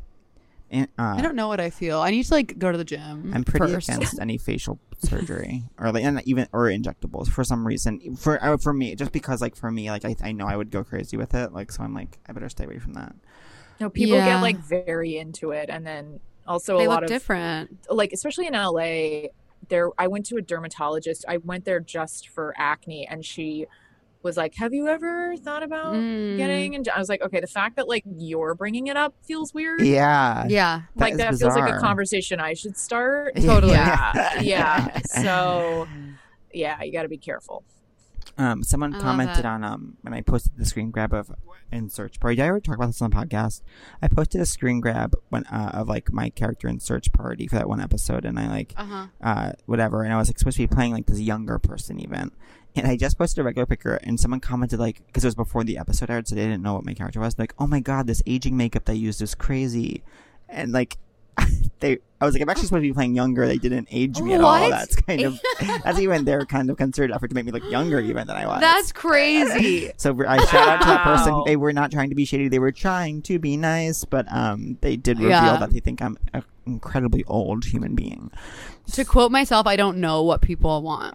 I don't know what I feel. I need to like go to the gym. I'm pretty first. against any facial surgery or like and even or injectables for some reason. For me, just because like for me, like I know I would go crazy with it. Like so, I'm like I better stay away from that. No, people Yeah. get like very into it, and then also They a look lot of different. like especially in LA. I went to a dermatologist. I went there just for acne, and she was like, "Have you ever thought about getting?" And I was like, "Okay, the fact that like you're bringing it up feels weird. Yeah, Yeah. Like is that feels like a bizarre. conversation I should start." Totally. Yeah. So yeah, you got to be careful. Someone I love commented that. on when I posted the screen grab of in Search Party. Did I ever talk about this on the podcast? I posted a screen grab of like my character in Search Party for that one episode, and I like whatever, and I was like, supposed to be playing like this younger person even. And I just posted a regular picture, and someone commented like, because it was before the episode aired, so they didn't know what my character was. Like, oh my god, this aging makeup they used is crazy, and like, I was like, I'm actually supposed to be playing younger. They didn't age me at all. What? That's kind of that's even their kind of concerted effort to make me look younger even than I was. That's crazy. So I shout out to that person. Wow. They were not trying to be shady. They were trying to be nice, but they did reveal Yeah. that they think I'm an incredibly old human being. To quote myself, I don't know what people want.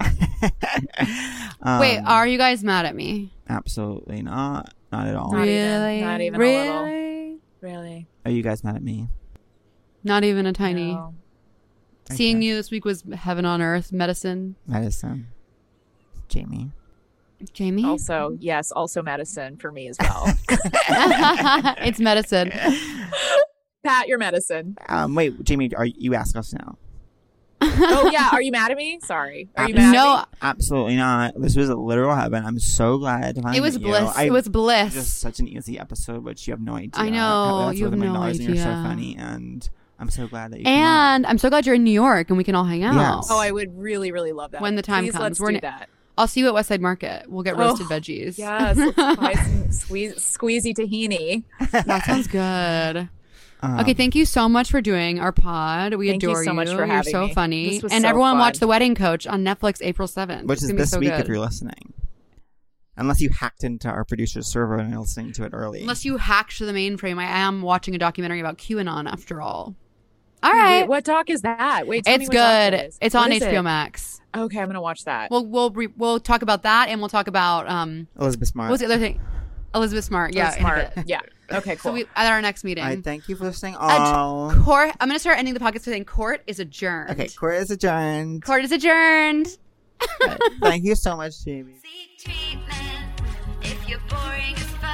Wait, are you guys mad at me? Absolutely not. Not at all. Not even- Really? not even a little. really? Really. Are you guys mad at me? Not even a tiny. No. Seeing Okay. you this week was heaven on earth. Medicine. Medicine. Jamie. Jamie? Also, yes, also medicine for me as well. It's medicine. Pat, your medicine. Wait, Jamie, you ask us now? Oh yeah, are you mad at me? Sorry. Are you mad No, at me? Absolutely not. This was a literal heaven. I'm so glad to find it was you. bliss. It was bliss. Just such an easy episode, which you have no idea. I know, That's you worth have $1 no million, and you're so idea. funny, and I'm so glad that you came on. And I'm so glad you're in New York and we can all hang out. Yes. Oh, I would really, really love that. When the time Please, comes. let's We're do n- that. I'll see you at West Side Market. We'll get roasted veggies. Yes, let's buy some squeezy tahini. That sounds good. Um, Okay, thank you so much for doing our pod. We Thank you adore so much for You're having so me. funny. This was And so everyone fun. watch The Wedding Coach on Netflix April 7th. Which It's is gonna be this so week good. if you're listening. Unless you hacked into our producer's server and are listening to it early. Unless you hacked to the mainframe. I am watching a documentary about QAnon after all. All Wait, right. what doc is that? Wait, tell me It's what doc good. it is. It's What on is HBO it? Max. Okay, I'm gonna watch that. We'll talk about that and we'll talk about Elizabeth Smart. what's the other thing? Elizabeth Smart. Yeah, in a smart. bit. Yeah. Okay, cool. So at our next meeting. I thank you for listening. all. Court. I'm gonna start ending the podcast saying court is adjourned. Okay, court is adjourned. Court is adjourned. Thank you so much, Jamie. Seek treatment if you're boring as fuck.